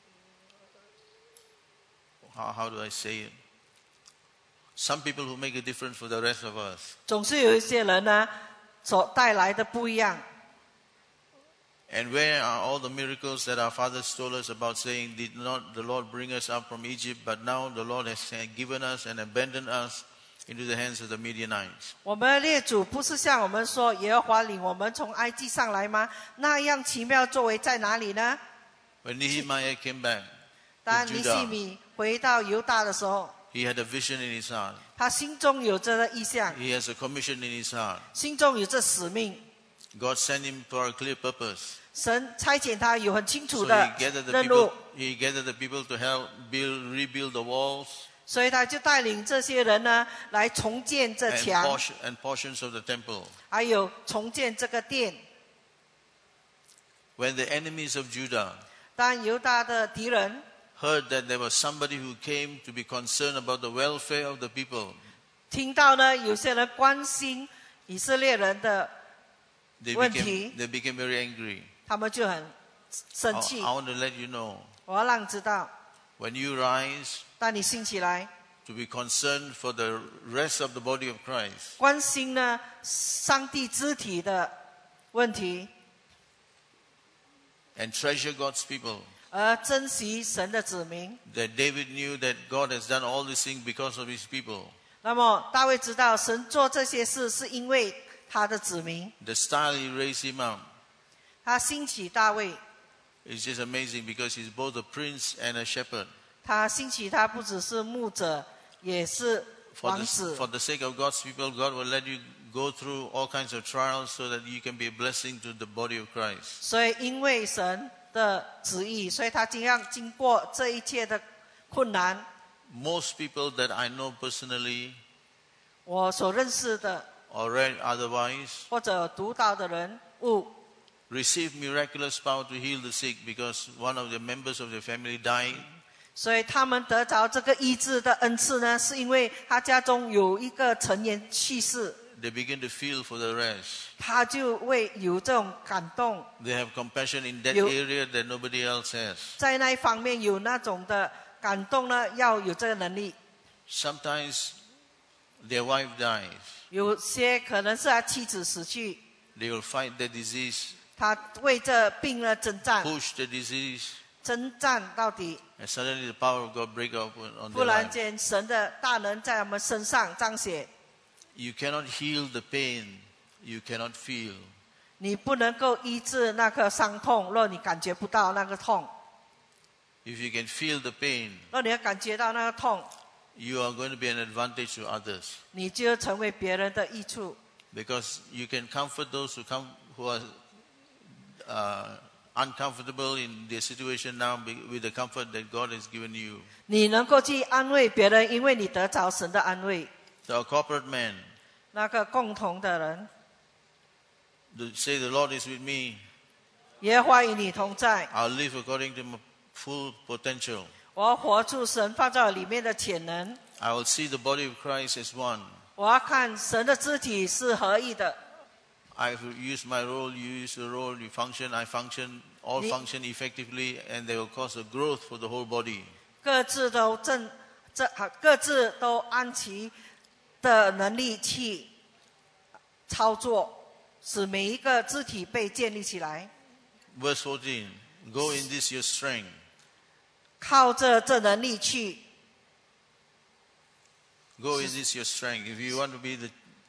S1: how, how do I say it? Some people who make a difference for the rest of us.
S2: 总是有一些人呢，所带来的不一样。
S1: And where are all the miracles that our fathers told us about, saying, did not the Lord bring us up from Egypt, but now the Lord has given us and abandoned us into the hands of the Midianites.
S2: 我们的列祖不是像我们说耶和华领我们从埃及上来吗？那样奇妙作为在哪里呢？
S1: When Nehemiah came back
S2: 当
S1: to
S2: 尼西
S1: Judah,
S2: 米回到犹大的时候，
S1: he had a vision in his heart.
S2: 他心中有这个意向，
S1: He has a commission in his heart.
S2: 心中有这使命。
S1: God sent him for a clear purpose.
S2: 神差遣他有很清
S1: So
S2: 楚
S1: he
S2: 的
S1: gathered the
S2: 任务
S1: people, he gathered the people to help build, rebuild the walls
S2: 所以他就带领这些人呢来重建这
S1: and,
S2: 墙，
S1: portion, and portions of the temple.
S2: 还有重建这个殿。
S1: When the enemies of Judah
S2: 当犹大的敌人
S1: heard that there was somebody who came to be concerned about the welfare of the people,
S2: 听到呢，有些人关心以色列人的
S1: they
S2: 问
S1: became,
S2: 题，
S1: they became very angry.
S2: 他们就很生
S1: I,
S2: 气
S1: I。want to let you know,
S2: 我要让你知道，
S1: when you rise
S2: 当你兴起来，
S1: to be concerned for the rest of the body of Christ,
S2: 关心呢上帝肢体的问题，
S1: and treasure God's people,
S2: 而珍惜神的子民。
S1: that David knew that God has done all these things because of his people.
S2: 那么大卫知道，神做这些事是因为他的子民。
S1: The style he raised him up
S2: 他兴起大卫，
S1: is just amazing because he's both a prince and a shepherd.
S2: 他兴起他不只是牧者，也是
S1: For
S2: 王
S1: the,
S2: 子。
S1: for the sake of God's people, God will let you go through all kinds of trials so that you can be a blessing to the body of Christ.
S2: 所以因为神的旨意，所以他尽量经过这一切的困难。
S1: Most people that I know personally
S2: 我所认识的
S1: or read otherwise
S2: 或者读到的人物，
S1: receive miraculous power to heal the sick because one of the members of their family died.
S2: 所以他们得着这个医治的恩赐呢，是因为他家中有一个成员去世，
S1: They begin to feel for the rest.
S2: 他就会有这种感动，
S1: They have compassion in that
S2: You-
S1: area that nobody else has.
S2: 在那一方面有那种的感动呢，要有这个能力。
S1: Sometimes their wife dies.
S2: 有些可能是他妻子死去，
S1: They will fight the disease,
S2: 他为这病呢征战，
S1: push the disease,
S2: 征战到底。
S1: and suddenly the power of God break out on
S2: 忽
S1: their
S2: 然
S1: life.
S2: 间，神的大能在我们身上彰显。
S1: You cannot heal the pain you cannot feel.
S2: 你不能够医治那个伤痛，若你感觉不到那个痛；
S1: If you can feel the pain,
S2: 若你要感觉到那个痛，
S1: you are going to be an advantage to others
S2: 你就成为别人的益处。
S1: because you can comfort those who come who are uh, uncomfortable in their situation now be- with the comfort that God has given you.
S2: 你能够去安慰别人，因为你得着神的安慰。
S1: So a corporate man
S2: 那个共同的人，
S1: to say the Lord is with me,
S2: 耶和华与你同在。
S1: I'll live according to my full potential.
S2: 我要活出神放在我里面的潜能。
S1: I will see the body of Christ as one.
S2: 我要看神的肢体是合一的。
S1: I use my role, you use your role, you function, I function, all
S2: Ni-
S1: function effectively, and they will cause a growth for the whole body.
S2: 各自都正，这各自都按其的能力去操作，使每一个肢体被建立起来。
S1: Verse fourteen, go in this your strength.
S2: 靠着这能力去，
S1: Go in this your strength. If you want to be the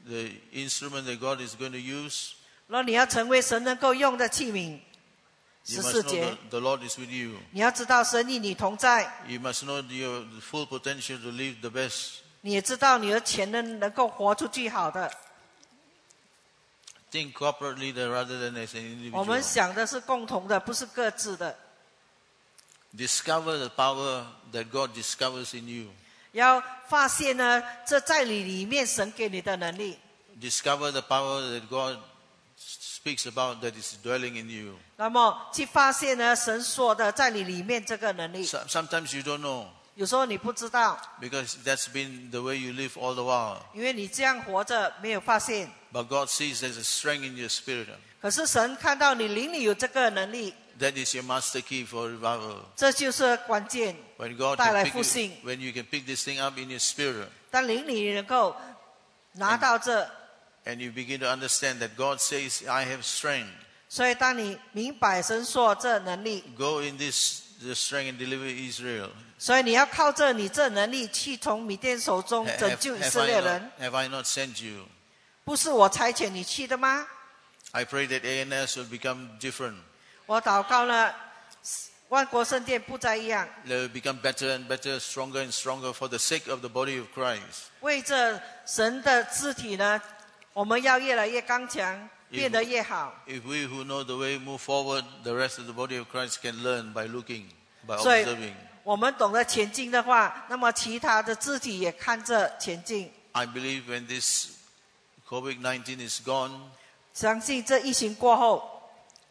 S1: the instrument that God is going to use,
S2: 若你要成为神能够用的器皿，
S1: you
S2: 十
S1: must
S2: 四
S1: know
S2: 节
S1: the, the Lord is with you.
S2: 你要知道神与你同在，
S1: You must know your full potential to live the best.
S2: 你也知道你的潜能能够活出最好的。
S1: Think corporately rather than as an
S2: 我们
S1: individual.
S2: 想的是共同的，不是各自的。
S1: Discover the power that God discovers in you.
S2: 要发现呢，这在你里面神给你的能力。
S1: Discover the power that God speaks about that is dwelling in you.
S2: 那么去发现呢，神说的在你里面这个能力。
S1: So, sometimes you don't know
S2: 有时候你不知道，
S1: because that's been the way you live all the while.
S2: 因为你这样活着没有发现。
S1: But God sees there's a strength in your spirit.
S2: 可是神看到你灵里有这个能力，
S1: That is your master key for revival.
S2: 这就是关键。
S1: When God
S2: 带
S1: can
S2: 来
S1: pick
S2: 复
S1: you,
S2: 兴。
S1: when you can pick this thing up in your spirit
S2: 当灵里能够拿到这，
S1: and you begin to understand that God says, I have strength.
S2: 所以当你明白神说这能力，
S1: Go in this the strength and deliver Israel.
S2: 所以你要靠着你这能力去从米甸手中
S1: Have,
S2: 拯救以
S1: have
S2: 色
S1: I
S2: 列
S1: not,
S2: 人。
S1: have I not sent you?
S2: 不是我差遣你去的吗？
S1: I pray that A N S will become different.
S2: 我祷告呢，万国圣殿不再一样，
S1: They will become better and better, stronger and stronger for the sake of the body of Christ.
S2: 为着神的肢体呢，我们要越来越刚强，变得越好。
S1: If we who know the way move forward, the rest of the body of Christ can learn by looking, by
S2: 所以
S1: observing.
S2: 我们懂得前进的话，那么其他的肢体也看着前进。
S1: I believe when this COVID nineteen is gone,
S2: 相信这疫情过后，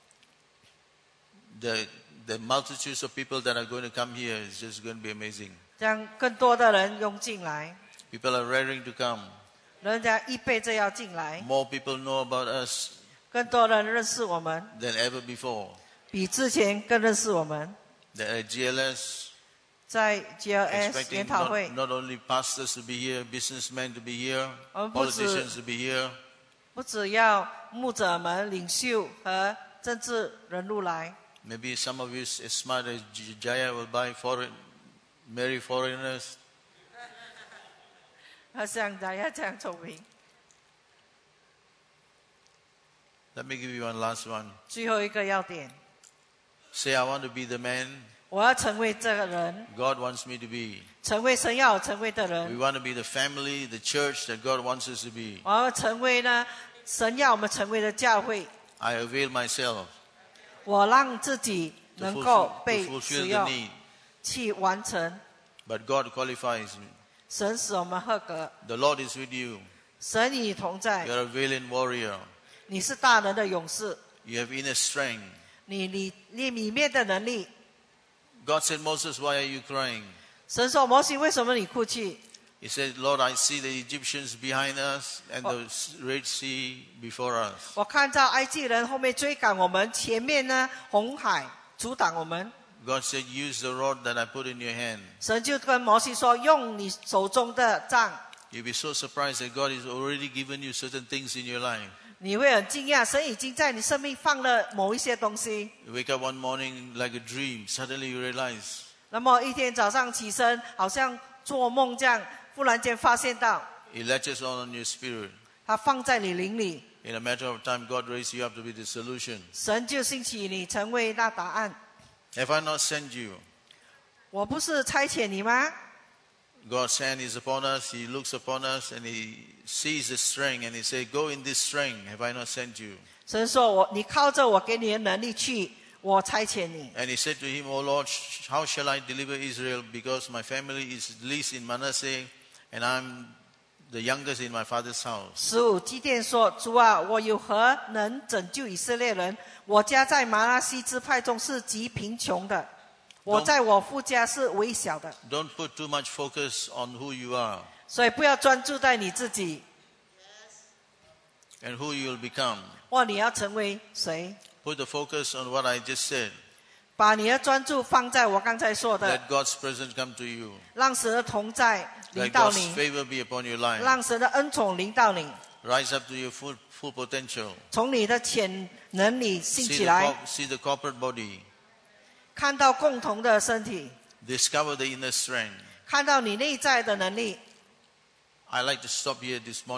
S1: the the multitudes of people that are going to come here is just going to be amazing.
S2: 让更多的人涌进来，
S1: People are raring to come.
S2: 人家预备着要进来，
S1: More people know about us
S2: 更多人认识我们，
S1: than ever before.
S2: 比之前更认识我们。
S1: That at G L S,
S2: 在 G L S
S1: expecting
S2: 研讨会
S1: not, not only pastors to be here, businessmen to be here,
S2: 我们不止
S1: politicians to be here,
S2: 不只要牧者们、领袖和政治人物来，
S1: maybe some of you as smart as J- Jaya will buy foreign, marry foreigners.
S2: 他像大家这样聪明。
S1: Let me give you one last one.
S2: 最后一个要点，
S1: Say, I want to be the man
S2: 我要成为这个人，
S1: God wants me to be.
S2: 成为神要我成为的
S1: We
S2: 人。
S1: want to be the family, the church that God wants us to be.
S2: 我要成为呢，神要我们成为的教会。
S1: I avail myself
S2: 我让自己
S1: to
S2: 能
S1: fulfill,
S2: 够被
S1: to
S2: 使
S1: fulfill the
S2: 用，
S1: need.
S2: 去完成。
S1: But God qualifies me.
S2: 神使我们合格，
S1: The Lord is with you.
S2: 神与你同在。
S1: You're a valiant warrior.
S2: 你是大人的勇士，
S1: You have inner strength.
S2: 你里你里面的能力。
S1: God said, Moses, why are you crying?
S2: 神说：“摩西，为什么你哭泣？
S1: He said, Lord, I see the Egyptians behind us and the Red Sea before us.
S2: 我看到埃及人后面追赶我们，前面呢红海阻挡我们。
S1: God said, use the rod that I put in your hand.
S2: 神就跟摩西说：用你手中的杖。
S1: You'll be so surprised that God has already given you certain things in your life.
S2: 你会很惊讶，神已经在你生命放了某一些东西。
S1: You wake up one morning like a dream. Suddenly you realize
S2: 那么一天早上起身，好像做梦这样，忽然间发现到
S1: it latches on on your spirit.
S2: 它放在你灵里，
S1: In a matter of time, God raised you up to be the solution.
S2: 神就兴起你成为那答案。
S1: Have I not sent you?
S2: 我不是差遣你吗？
S1: God's hand is upon us. He looks upon us and He sees the strength and He says, go in this strength. Have I not sent you?
S2: 神说我，你靠着我给你的能力去，我差遣你。
S1: And he said to him, O Lord, sh- how shall I deliver Israel? Because my family is least in Manasseh and I'm the youngest in my father's house.
S2: 十五基甸说：“主啊，我有何能拯救以色列人？我家在马拉西支派中是极贫穷的，我在我父家是微小的。
S1: Don't put too much focus on who you are
S2: 所以不要专注在你自己，
S1: and who you'll become.
S2: 或你要成为谁。
S1: Put the focus on what I just said.
S2: 把你的专注放在我刚才说的，
S1: Let God's presence come to you.
S2: 让神的同在临
S1: Let
S2: 到
S1: God's
S2: 你，
S1: favor be upon your life.
S2: 让神的恩宠临到你，
S1: Rise up to your full, full potential.
S2: 从你的潜能里兴
S1: See
S2: 起
S1: the,
S2: 来，
S1: corp- see the corporate body.
S2: 看到共同的身体，
S1: Discover the inner strength.
S2: 看到你内在的能力。
S1: I like to stop here this morning.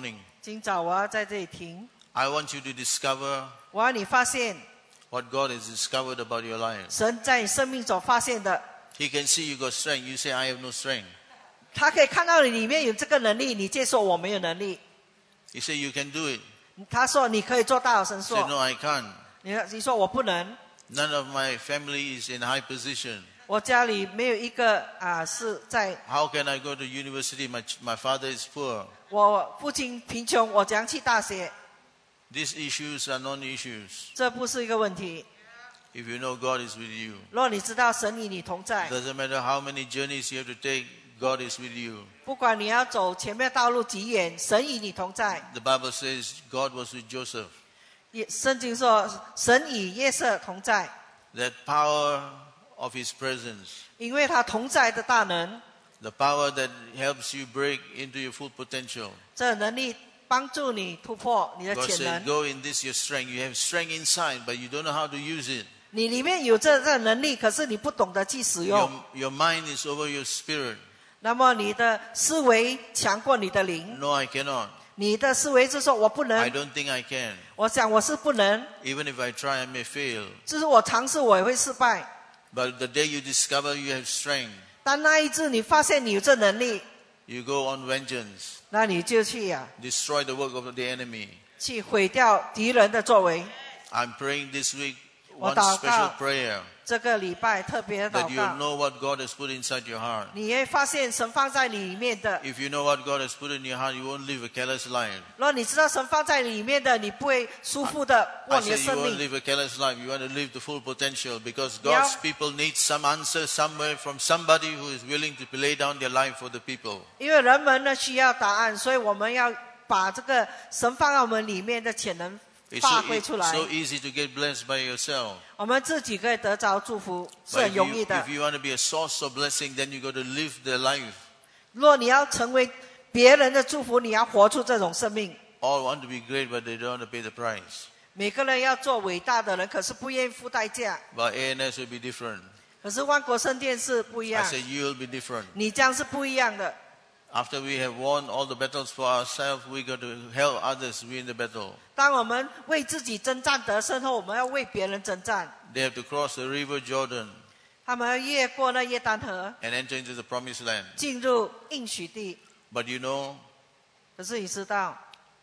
S2: 今早我要在这里停，
S1: I want you to discover
S2: 我要你发现
S1: what God has discovered about your life.
S2: 神在你生命所发现的。
S1: He can see you got strength. You say, I have no strength.
S2: 他可以看到你里面有这个能力，你接受我没有能力。
S1: He say, you can do it.
S2: 他说你可以做到，神
S1: Say,
S2: 说
S1: no, I can't.
S2: 你你说我不能，
S1: None of my family is in high position.
S2: 我家里没有一个啊是在
S1: How can I go to university? My, my father is poor.
S2: 我父亲贫穷，我怎样去大学？
S1: These issues are non-issues.
S2: 这不是一个问题。
S1: If you know God is with you.
S2: 若你知道神与你同在，
S1: Doesn't matter how many journeys you have to take, God is with you.
S2: 不管你要走前面道路几远，神与你同在。
S1: The Bible says God was with Joseph.
S2: 也圣经说，神与约瑟同在，
S1: That power of His presence,
S2: 因为他同在的大能，
S1: the power that helps you break into your full potential.
S2: 这能力帮助你突破你的
S1: God
S2: 潜
S1: said,
S2: 能。
S1: go in this your strength. You have strength inside, but you don't know how to use it.
S2: 你里面有这这能力，可是你不懂得去使用。
S1: Your, your mind is over your spirit.
S2: 那么你的思维强过你的灵，
S1: No, I cannot.
S2: 你的思维就说我不
S1: I
S2: 能，
S1: don't think I can.
S2: 我想我是不能，
S1: Even if I try, I may fail.
S2: 就是我尝试我也会失败。
S1: But the day you discover you have strength,
S2: 但那一次你发现你有这能力，
S1: you go on vengeance,
S2: 那你就去呀、
S1: destroy the work of the enemy.
S2: 去毁掉敌人的作为。
S1: I'm praying this week
S2: 我
S1: one
S2: 祷告。
S1: special prayer
S2: 这个礼拜特别
S1: that
S2: 祷
S1: you
S2: 告，
S1: know what God has put inside your heart.
S2: 你会发现神放在你里面的。
S1: If you know what God has put in your heart, you won't live a careless life.
S2: 若你知道神放在里面的，你不会舒服的
S1: I
S2: 过你的
S1: say you
S2: 生
S1: won't
S2: 命。
S1: live a careless life. You want to live the full potential because
S2: Yeah.
S1: God's people need some answer somewhere from somebody who is willing to lay down their life for the people.
S2: 因为人们呢需要答案，所以我们要把这个神放在我们里面的潜能
S1: It's
S2: 发
S1: so,
S2: 挥
S1: e-
S2: 出来。
S1: so easy to get blessed by yourself.
S2: 我们自己可以得着祝福，是
S1: But
S2: 很
S1: if
S2: 容
S1: you,
S2: 易的
S1: if。you want to be a source of blessing, then you got to live the life.
S2: 若你要成为别人的祝福，你要活出这种生命。
S1: All want to be great, but they don't want to pay the price.
S2: 每个人要做伟大的人，可是不愿意付代价。
S1: But A N S will be different.
S2: 可是万国圣殿是不一
S1: I
S2: 样，
S1: say you will be different.
S2: 你将是不一样的。
S1: After we have won all the battles for ourselves, we got to help others win the battle.
S2: 当我们为自己征战得胜后，我们要为别人征战。
S1: They have to cross the river Jordan
S2: 他们要越过那约旦河，
S1: and enter into the promised land.
S2: 进入应许地。
S1: But you know,
S2: 可是你知道，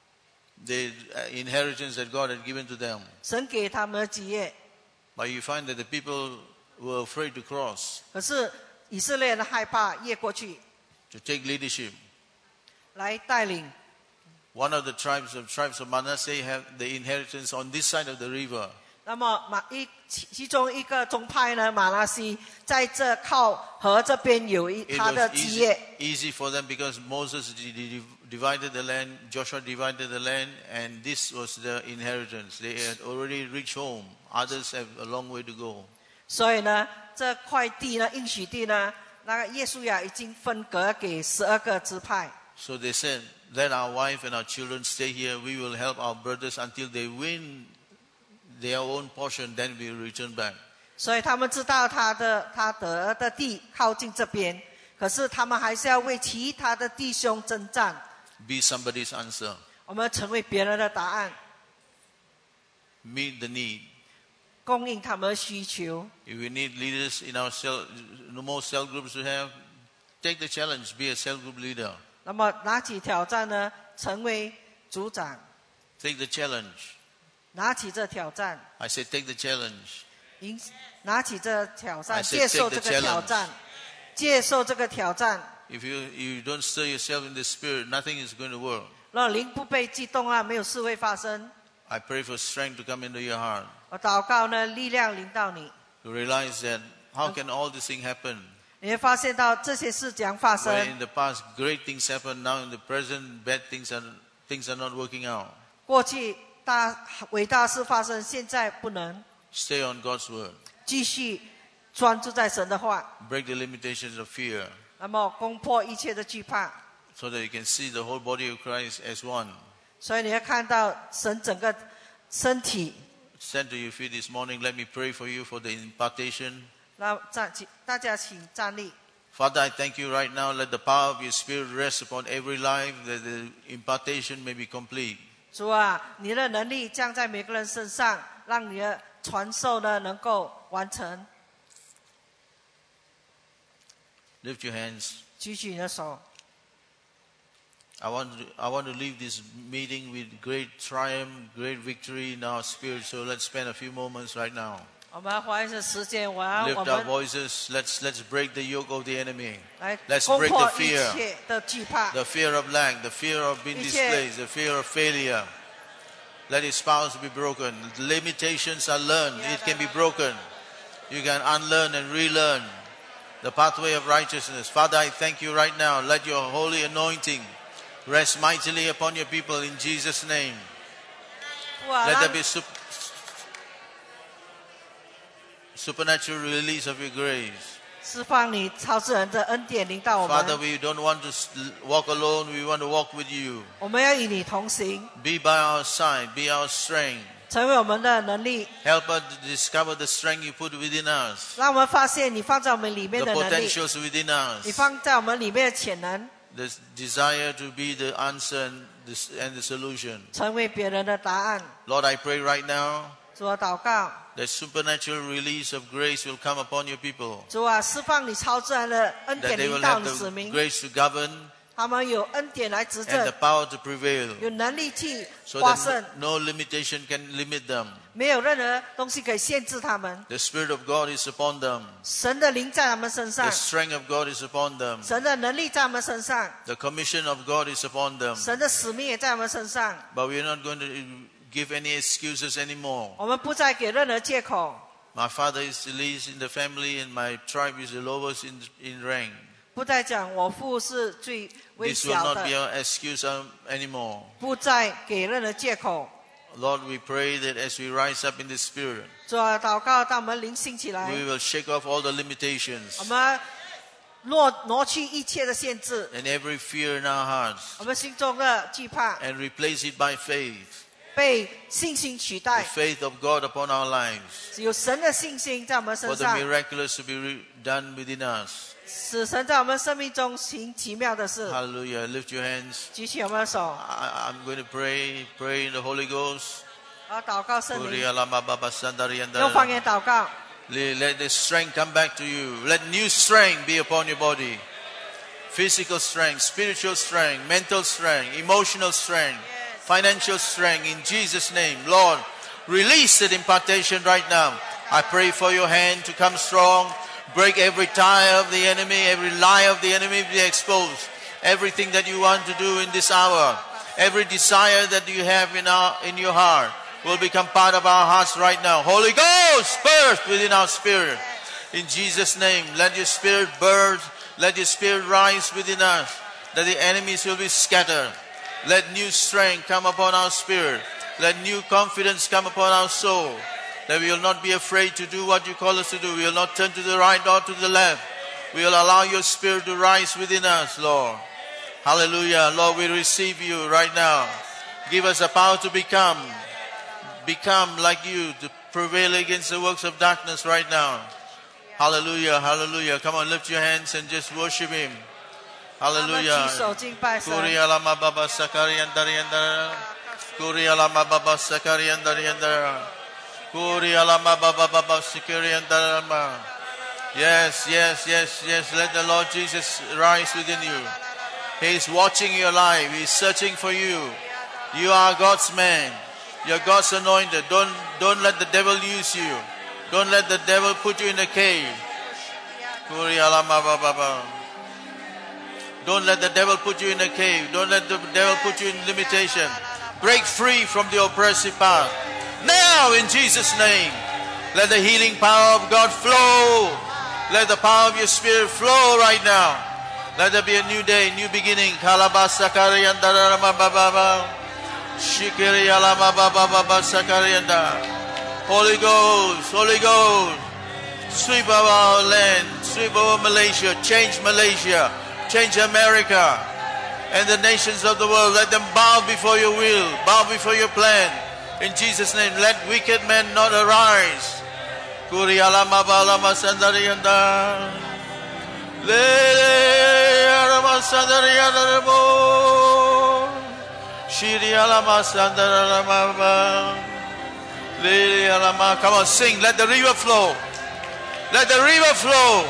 S1: the uh, inheritance that God had given to them.
S2: 神给他们的基业，
S1: But you find that the people were afraid to cross,
S2: 可是以色列人害怕越过去
S1: to take leadership.
S2: 来带领。
S1: One of the tribes of tribes of Manasseh have the inheritance on this side of the river.
S2: 那么马一其其中一个宗派呢，马拉西在这靠河这边有一
S1: It
S2: 他的
S1: was
S2: 基
S1: easy,
S2: 业，
S1: easy for them because Moses di- di- divided the land, Joshua divided the land, and this was the inheritance. They had already reached home. Others have a long way to go.
S2: 所以呢，这块地呢，应许地呢，那个耶稣亚已经分割给十二个支派。
S1: So they said, let our wife and our children stay here. We will help our brothers until they win their own portion, then we will return back.
S2: 所以他们知道他的他得的地靠近这边，可是他们还是要为其他的弟兄征战。
S1: Be somebody's answer.
S2: 我们成为别人的答案，
S1: Meet the need.
S2: 供应他们的需求。
S1: If we need leaders in our cell, no more cell groups to have, take the challenge, be a cell group leader.
S2: 那么拿起挑战呢，成为组长，
S1: Take the challenge.
S2: 拿起这挑战，
S1: I say take the challenge.
S2: 迎拿起这挑
S1: I
S2: 战，
S1: said
S2: 接受
S1: take
S2: 这
S1: the
S2: 个挑战，接受这个挑战。
S1: If you, you don't stir yourself in the spirit, nothing is going to work.
S2: 让灵不被激动啊，没有事会发生。
S1: I pray for strength to come into your heart.
S2: 我祷告呢，力量临到你，
S1: To realize that how can all this thing happen?
S2: 你会发现到这些事将发
S1: Where
S2: 生
S1: in。the past great things happen, now in the present bad things are things are not working out.
S2: 过去大伟大事发生，现在不能
S1: Stay on God's word.
S2: 继续专注在神的话，
S1: Break the limitations of fear
S2: 那么攻破一切的惧怕。
S1: so that you can see the whole body of Christ as one.
S2: 所以你会看到神整个身体。
S1: Stand to your feet this morning. Let me pray for you for the impartation.
S2: 那站起，大家请站立。
S1: Father, I thank you right now. Let the power of your Spirit rest upon every life, that the impartation may be complete.
S2: 主啊，你的能力降在每个人身上，让你的传授呢能够完成。
S1: Lift your hands.
S2: 举起你的手。
S1: I want to, I want to leave this meeting with great triumph, great victory in our spirit. So let's spend a few moments right now.
S2: 我们花一些时间，我要
S1: Lift
S2: 我
S1: our
S2: 们
S1: voices. Let's let's break the yoke of the enemy.
S2: 来
S1: Let's
S2: 攻
S1: break
S2: 破
S1: the
S2: 一
S1: fear.
S2: 切的惧怕。
S1: The fear of lack, the fear of being
S2: 一切
S1: displaced, the fear of failure. Let his powers be broken. Limitations are learned. It can be broken. You can unlearn and relearn the pathway of righteousness. Father, I thank you right now. Let your holy anointing rest mightily upon your people in Jesus' name.
S2: 父啊，
S1: Let
S2: 让
S1: there be sup- supernatural release of your grace.
S2: 释放你超自然的恩典临到我
S1: Father,
S2: 们。
S1: we don't want to s- walk alone. We want to walk with you.
S2: 我们要与你同行，
S1: Be by our side. Be our strength.
S2: 成为我们的能力，
S1: Help us to discover the strength you put within us,
S2: 让我们发现你放在我们里面
S1: the
S2: 的能力，
S1: potentials within
S2: 你
S1: us,
S2: 放在我们里面的潜能，
S1: the desire to be the answer and the, s- and the solution.
S2: 成为别人的答案。
S1: Lord, I pray right now
S2: 主啊，祷告，
S1: that supernatural release of grace will come upon your people,
S2: 主啊，释放你超自然的恩
S1: that
S2: 典
S1: they
S2: 临
S1: will
S2: 到
S1: have
S2: 你子
S1: the
S2: 民，
S1: grace to govern
S2: 他们有恩典来执
S1: and the
S2: 政，
S1: power to prevail,
S2: 有能力去
S1: so
S2: 发
S1: that
S2: 胜，
S1: no no limitation can limit them.
S2: 没有任何东西可以限制他们。
S1: The Spirit of God is upon them.
S2: 神的灵在他们身
S1: The
S2: 上，
S1: strength of God is upon them.
S2: 神的能力在他们身上，
S1: The commission of God is upon them.
S2: 神的使命也在他们身上。
S1: But we're not going to give any excuses anymore.
S2: 我们不再给任何借口。
S1: My father is the least in the family and my tribe is the lowest in, in rank.
S2: 不再讲我父是最微
S1: This will
S2: 小
S1: not
S2: 的，
S1: be our excuse um, anymore.
S2: 不再给任何借口。
S1: Lord, we pray that as we rise up in the Spirit,
S2: 主啊，祷告，当我们灵性起来，
S1: we will shake off all the limitations
S2: 我们挪挪去一切的限制，
S1: and every fear in our hearts
S2: 我们心中的惧怕
S1: and replace it by faith.
S2: 被信心取
S1: The
S2: 代，
S1: faith of God upon our lives.
S2: 有神的信心在我们
S1: For
S2: 身
S1: the
S2: 上，
S1: miraculous to be re- done within us.
S2: 使神在我们生命中行奇妙的事。
S1: Hallelujah. Lift your hands.
S2: 举起我们的手，
S1: I, I'm going to pray. Pray in the Holy Ghost.
S2: 然后祷告圣灵，
S1: Kuriya lama baba sandari
S2: 用方
S1: yanda.
S2: 言祷告。
S1: Let let the strength come back to you. Let new strength be upon your body. Physical strength, spiritual strength, mental strength, emotional strength, financial strength. In Jesus' name, Lord, release that impartation right now. I pray for your hand to come strong. Break every tie of the enemy, every lie of the enemy be exposed. Everything that you want to do in this hour, every desire that you have in our in your heart will become part of our hearts right now. Holy Ghost, birth within our spirit. In Jesus' name, let your spirit birth, let your spirit rise within us, that the enemies will be scattered. Let new strength come upon our spirit. Let new confidence come upon our soul. That we will not be afraid to do what you call us to do. We will not turn to the right or to the left. We will allow your spirit to rise within us, Lord. Hallelujah. Lord, we receive you right now. Give us the power to become, become like you, to prevail against the works of darkness right now. Hallelujah, hallelujah. Come on, lift your hands and just worship him.
S2: 他们举
S1: Hallelujah.
S2: 手敬拜神。
S1: Kuriya lama baba sakarian darianda. Kuriya lama baba sakarian darianda. Kuriya lama baba baba sakarian darama. Yes, yes, yes, yes. Let the Lord Jesus rise within you. He is watching your life. He is searching for you. You are God's man. You're God's anointed. Don't, don't let the devil use you. Don't let the devil put you in a cave. Kuriya lama baba baba. Don't let the devil put you in a cave. Don't let the devil put you in limitation. Break free from the oppressive power. Now in Jesus' name, let the healing power of God flow. Let the power of your spirit flow right now. Let there be a new day, new beginning. Holy Ghost, Holy Ghost, sweep over our land, sweep over Malaysia, change Malaysia, change America, and the nations of the world. Let them bow before your will, bow before your plan. In Jesus' name, let wicked men not arise. Le alama sandari alamo. Shiri alama sandara alama. Le alama. Come on, sing. Let the river flow. Let the river flow.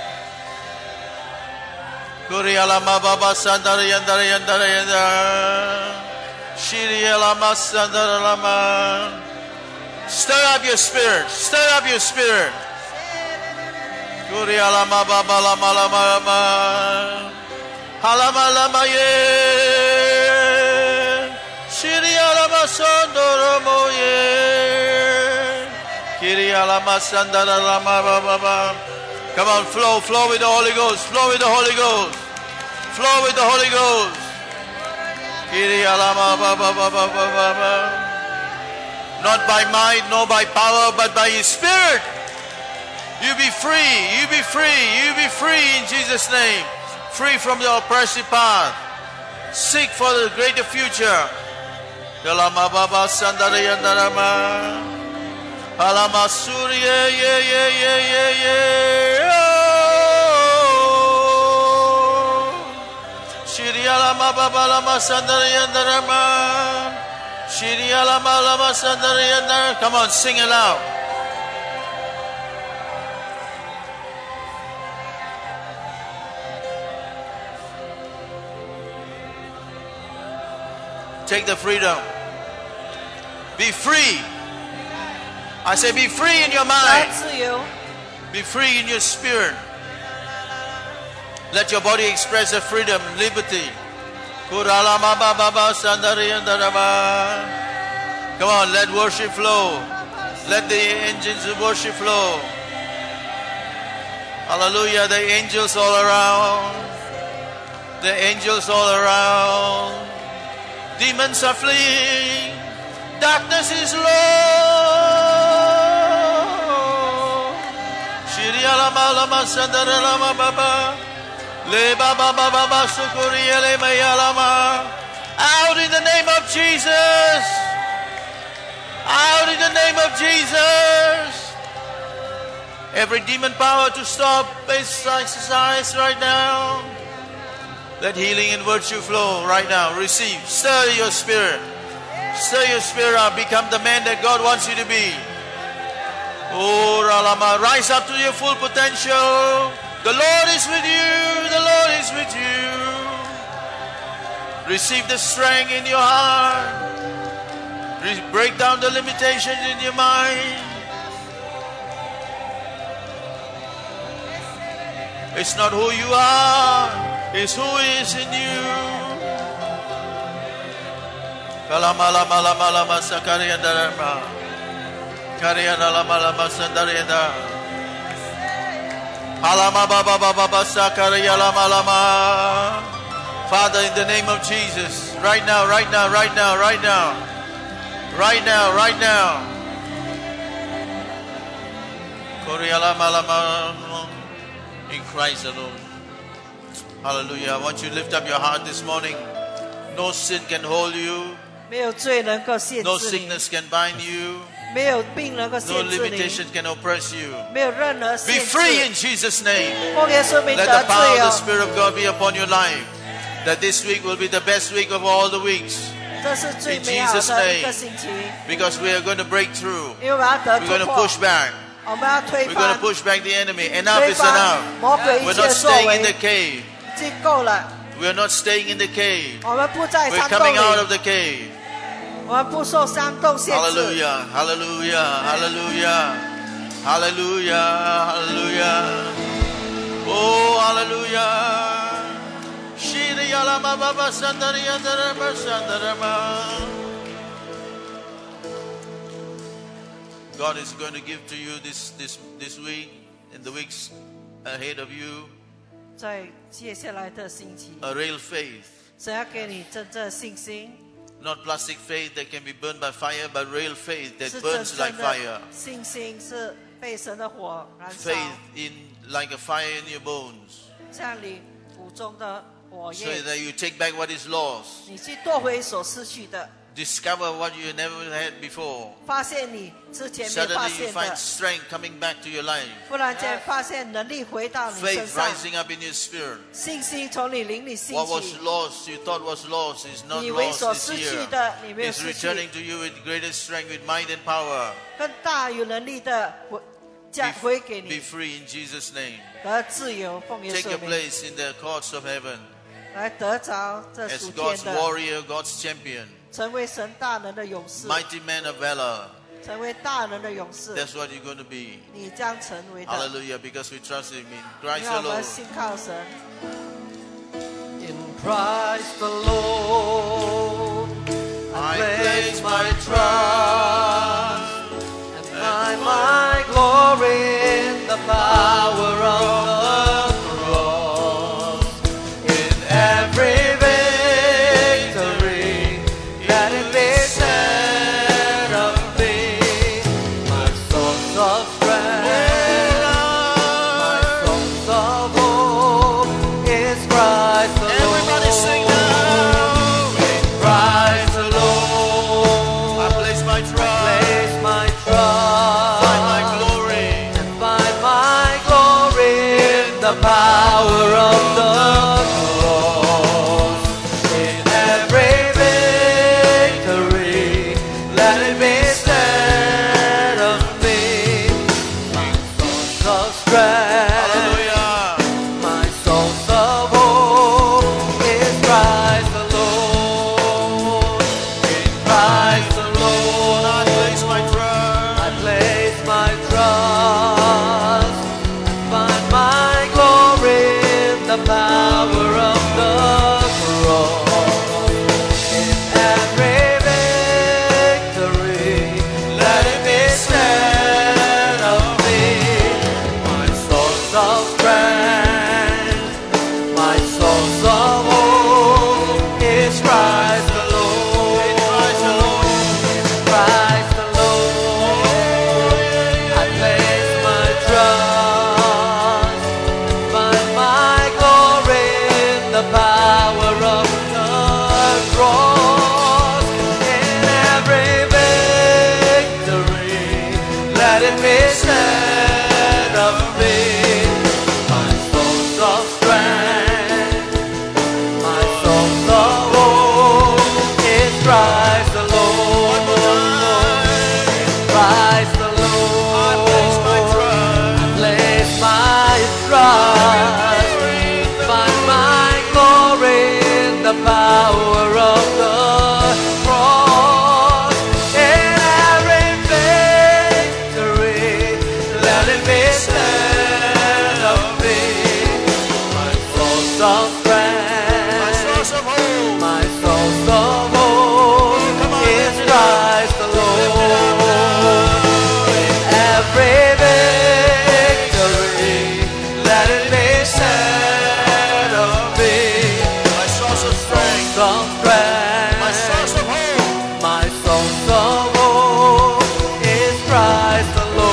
S1: Kuri alama baba sandari yandara yandara yandara. Shiri alama sandara alama. Stir up your spirit. Stir up your spirit. Kuri alama baba lama lama lama. Halama lama ye. Shiri alama sandara moye. Kiri alama sandara lama baba. Come on, flow, flow with the Holy Ghost. Flow with the Holy Ghost. Flow with the Holy Ghost. Kiri alama baba baba baba. Not by might, nor by power, but by His Spirit. You be free, you be free, you be free in Jesus' name. Free from the oppressive path. Seek for the greater future. Kalama baba sandara yandarama. Alama surya ye ye ye ye ye. Shiri alama baba lama sandara yandarama. Shiri alama lama sandara yandarama. Come on, sing it out. Take the freedom. Be free. I say be free in your mind. Be free in your spirit. Let your body express the freedom, liberty. Come on, let worship flow. Let the engines of worship flow. Hallelujah. The angels all around. The angels all around. Demons are fleeing. Darkness is low. Shiri alama lama sandara lama baba. Le baba baba baba sukuri ele mayalama. Out in the name of Jesus. Out in the name of Jesus. Every demon power to stop its exercise right now. Let healing and virtue flow right now. Receive. Stir your spirit. Stir your spirit up. Become the man that God wants you to be. Oh, Ralama. Rise up to your full potential. The Lord is with you. The Lord is with you. Receive the strength in your heart. Re- break down the limitations in your mind. It's not who you are. It's who is in you. Kalama lama lama lama sakarianda lama. Karianda lama lama sandarianda. Alama baba baba baba sakariya lama lama. Father, in the name of Jesus, right now, right now, right now, right now, right now, right now. Koriya lama lama. In Christ alone. Hallelujah. I want you to lift up your heart this morning. No sin can hold you. No sickness can bind you. No limitation can oppress you. Be free in Jesus' name. Let the power of the Spirit of God be upon your life. That this week will be the best week of all the weeks. In Jesus' name. Because we are going to break through. We're going to push back. We're going to push back the enemy. Enough is enough. We're not staying in the cave. We're not staying in the cave. We're coming out of the cave. Hallelujah, hallelujah, hallelujah, hallelujah, hallelujah. Oh, hallelujah. Shiri alama baba sandari andarama sandarama. God is going to give to you this this this week and the weeks ahead of you a real faith. Not plastic faith that can be burned by fire, but real faith that burns like fire. Faith in like a fire in your bones. So that you take back what is lost. discover what you never had before.
S2: 发现你之前没发
S1: Suddenly you
S2: 现
S1: find
S2: 的，
S1: strength coming back to your life.
S2: 忽然间发现能力回到你身
S1: Faith
S2: 上，
S1: rising up in your spirit.
S2: 信心从你灵里兴
S1: What was
S2: 起。
S1: lost, you thought was lost, is not
S2: 你以为
S1: lost
S2: 所
S1: this
S2: 失去
S1: year.
S2: 的，你没有
S1: It's
S2: 失去，
S1: returning to you with greater strength, with might and power.
S2: 更大有能力的回将回给
S1: Be
S2: 你
S1: free in Jesus' name.
S2: 和自由，奉耶
S1: Take
S2: 稣
S1: your
S2: 名
S1: place in the courts of heaven
S2: 来得着这
S1: as
S2: 属
S1: God's
S2: 天的，
S1: warrior, God's champion,
S2: 成为神大能的勇士，
S1: mighty man of valor.
S2: 成为大能的勇士。
S1: That's what you're going to be.
S2: 你将成为的，
S1: Hallelujah, because we trust Him in
S2: 因
S1: Christ
S2: 为我们
S1: alone.
S2: 信靠神。
S3: In Christ alone,
S1: I
S3: I
S1: place
S3: place
S1: my
S3: my trust and find my glory in the power of the cross. In every victory that it may set of me, my source of strength, my source of hope is Christ alone.
S1: Everybody sing now.
S3: In Christ alone,
S1: I place my trust,
S3: place my trust,
S1: find my glory.
S3: and find my glory in the power of the cross. In every victory, let it be said of me, my source of strength,
S1: Hallelujah.
S3: my source of hope is Christ alone. In Christ alone,
S1: I place my trust.
S3: I place my trust and find my glory in the power of the cross. In every victory, let it be said of me, my source of strength, my source of hope is Christ alone.
S1: Christ alone.
S3: Christ alone, I place my trust, find my glory in the power of the cross. In every victory, let it be said of me, my source of strength, my source of hope is Christ alone. Christ alone.
S1: I place my trust.
S3: I place my trust. Find my glory in the power of the cross. In every victory, let it be said of me, my source of strength,
S1: My source of hope.
S3: my source of hope is Christ alone. In every victory, let it be said of me,
S1: My source of strength.
S3: source of strength,
S1: My source of hope.
S3: my source of hope is Christ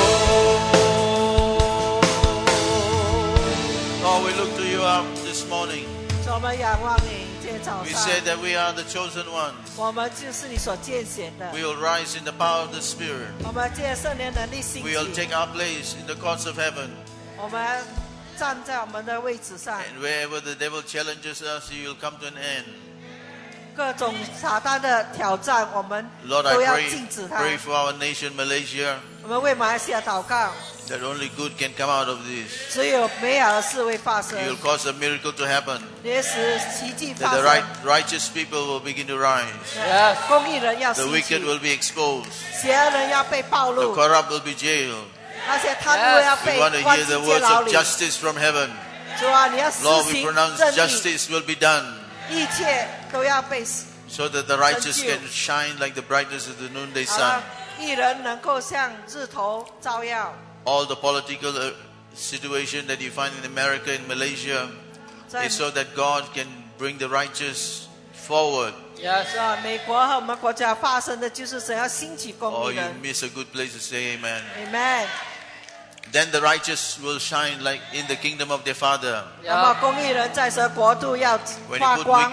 S3: alone.
S1: Lord, we look to you up this morning.
S2: 主，我们仰望你，今天早
S1: We
S2: 上
S1: say that we are the chosen ones.
S2: 我们就是你所拣选的
S1: We，will rise in the power of the Spirit.
S2: 我们借圣灵能力兴
S1: We will
S2: 起，
S1: take our place in the courts of heaven.
S2: 我们站在我们的位置上，
S1: And wherever the devil challenges us, he will come to an end.
S2: 各种撒旦的挑战，我们
S1: Lord, I
S2: 都要
S1: pray,
S2: 禁止它。
S1: pray for our nation, Malaysia,
S2: 我们为马来西亚祷告，
S1: that only good can come out of this.
S2: 只有美好的事会发生，
S1: You will cause a miracle to happen.
S2: 也使奇迹
S1: That
S2: 发
S1: the
S2: 生
S1: right,。righteous people will begin to rise.
S3: Yes.
S2: 公义人要
S1: The
S2: 兴
S1: wicked
S2: 起，
S1: will be exposed.
S2: 邪恶人要被暴
S1: The
S2: 露，
S1: corrupt will be jailed.
S2: 那些贪污要
S1: We
S2: 被
S1: want to
S2: 关
S1: hear
S2: 进
S1: the
S2: 监
S1: words
S2: 牢
S1: of
S2: 里。
S1: justice from heaven.
S2: 主啊，你要施
S1: Lord, we
S2: 行
S1: pronounce
S2: 正义，
S1: justice will be done,
S2: 一切都要被
S1: so that the righteous
S2: 成就。
S1: can shine like the brightness of the noonday
S2: 好
S1: sun.
S2: 了，义人能够像日头照耀。
S1: All the political uh, situation that you find in America and Malaysia
S2: 在
S1: is so that God can bring the righteous forward.
S3: Yes.
S2: 是啊，美国和我们国家发生的就是神要兴起公
S1: Or
S2: 义
S1: you
S2: 人。
S1: miss a good place to say amen.
S2: Amen。
S1: Then the righteous will shine like in the kingdom of their Father.
S2: 那么公义人在神国度要
S1: When
S2: 发
S1: you put
S2: 光
S1: wick-。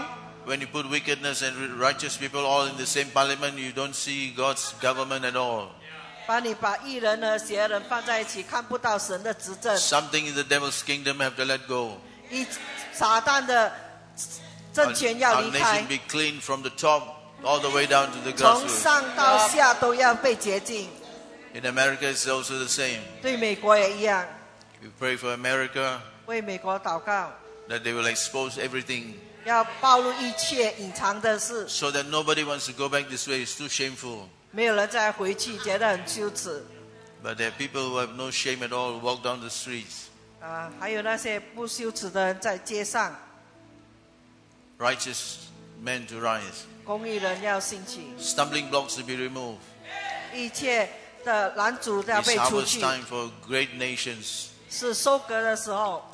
S1: When you put wickedness and righteous people all in the same parliament, you don't see God's government at all.
S2: 把你把义人和邪人放在一起，看不到神的执政。
S1: Something in the devil's kingdom have to let go.
S2: 一撒旦的
S1: Our,
S2: 政权要
S1: our
S2: 离开
S1: nation，be clean from the top all the way down to the
S2: 从
S1: grassroots.
S2: 上到下都要被洁净。
S1: In America, it's also the same.
S2: 对美国也一样，
S1: We pray for America
S2: 为美国祷告，
S1: that they will expose everything
S2: 要暴露一切隐藏的事，
S1: so that nobody wants to go back this way. It's too shameful.
S2: 没有人再回去，觉得很羞耻。
S1: But there are people who have no shame at all who walk down the streets.
S2: 啊，还有那些不羞耻的人在街上，
S1: Righteous men to rise.
S2: 公义人要兴起，
S1: Stumbling blocks to be removed.
S2: 一切的拦阻都要
S1: It's
S2: 被除
S1: harvest
S2: 去，
S1: time for great nations.
S2: 是收割的时候。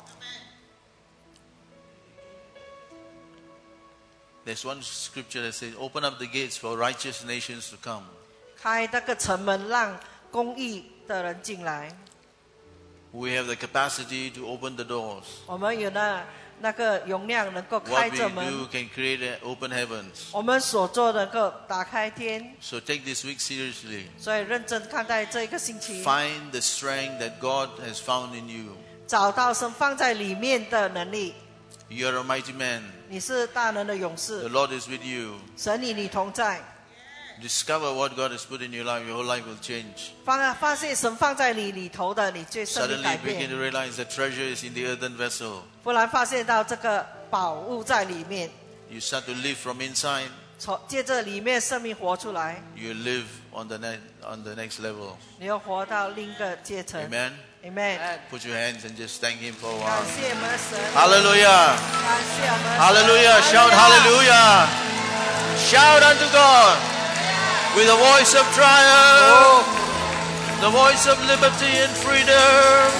S1: There's one scripture that says, open up the gates for righteous nations to come.
S2: 开那个城门，让公义的人进来。
S1: We have the capacity to open the doors.
S2: 我们有那那个容量，能够开
S1: What we
S2: 这门。
S1: do can create an open heavens.
S2: 我们所做的能够打开天，
S1: So take this week seriously.
S2: 所以认真看待这一个星期，
S1: Find the strength that God has found in you.
S2: 找到神放在里面的能力。
S1: You are a mighty man.
S2: 你是大能的勇
S1: The
S2: 士，
S1: Lord is with you.
S2: 神与你同在。
S1: Discover what God has put in your life. Your whole life will change.
S2: 发发现神放在你里头的，你就生命
S1: Suddenly
S2: 改
S1: begin to
S2: 变。
S1: realize that treasure is in the earthen vessel.
S2: 忽然发现到这个宝物在里面，
S1: You start to live from inside.
S2: 从借着里面生命活出来，
S1: You live on the, ne- on the next level.
S2: 你要活到另一个阶层。
S1: Amen.
S2: Amen。
S1: Put your hands and just thank Him for a
S2: 感
S1: while.
S2: 谢我们的神，
S1: Hallelujah.
S2: 感谢我们的神
S1: Hallelujah. Shout hallelujah. Shout unto God with a voice of triumph, the voice of liberty and freedom,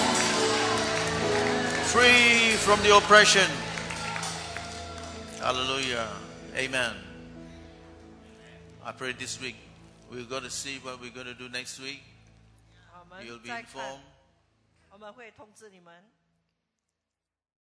S1: free from the oppression. Hallelujah. Amen. I pray this week we're going to see what we're going to do next week.
S2: 我们
S1: You'll be
S2: 再看
S1: informed.
S2: 我们会通知你们。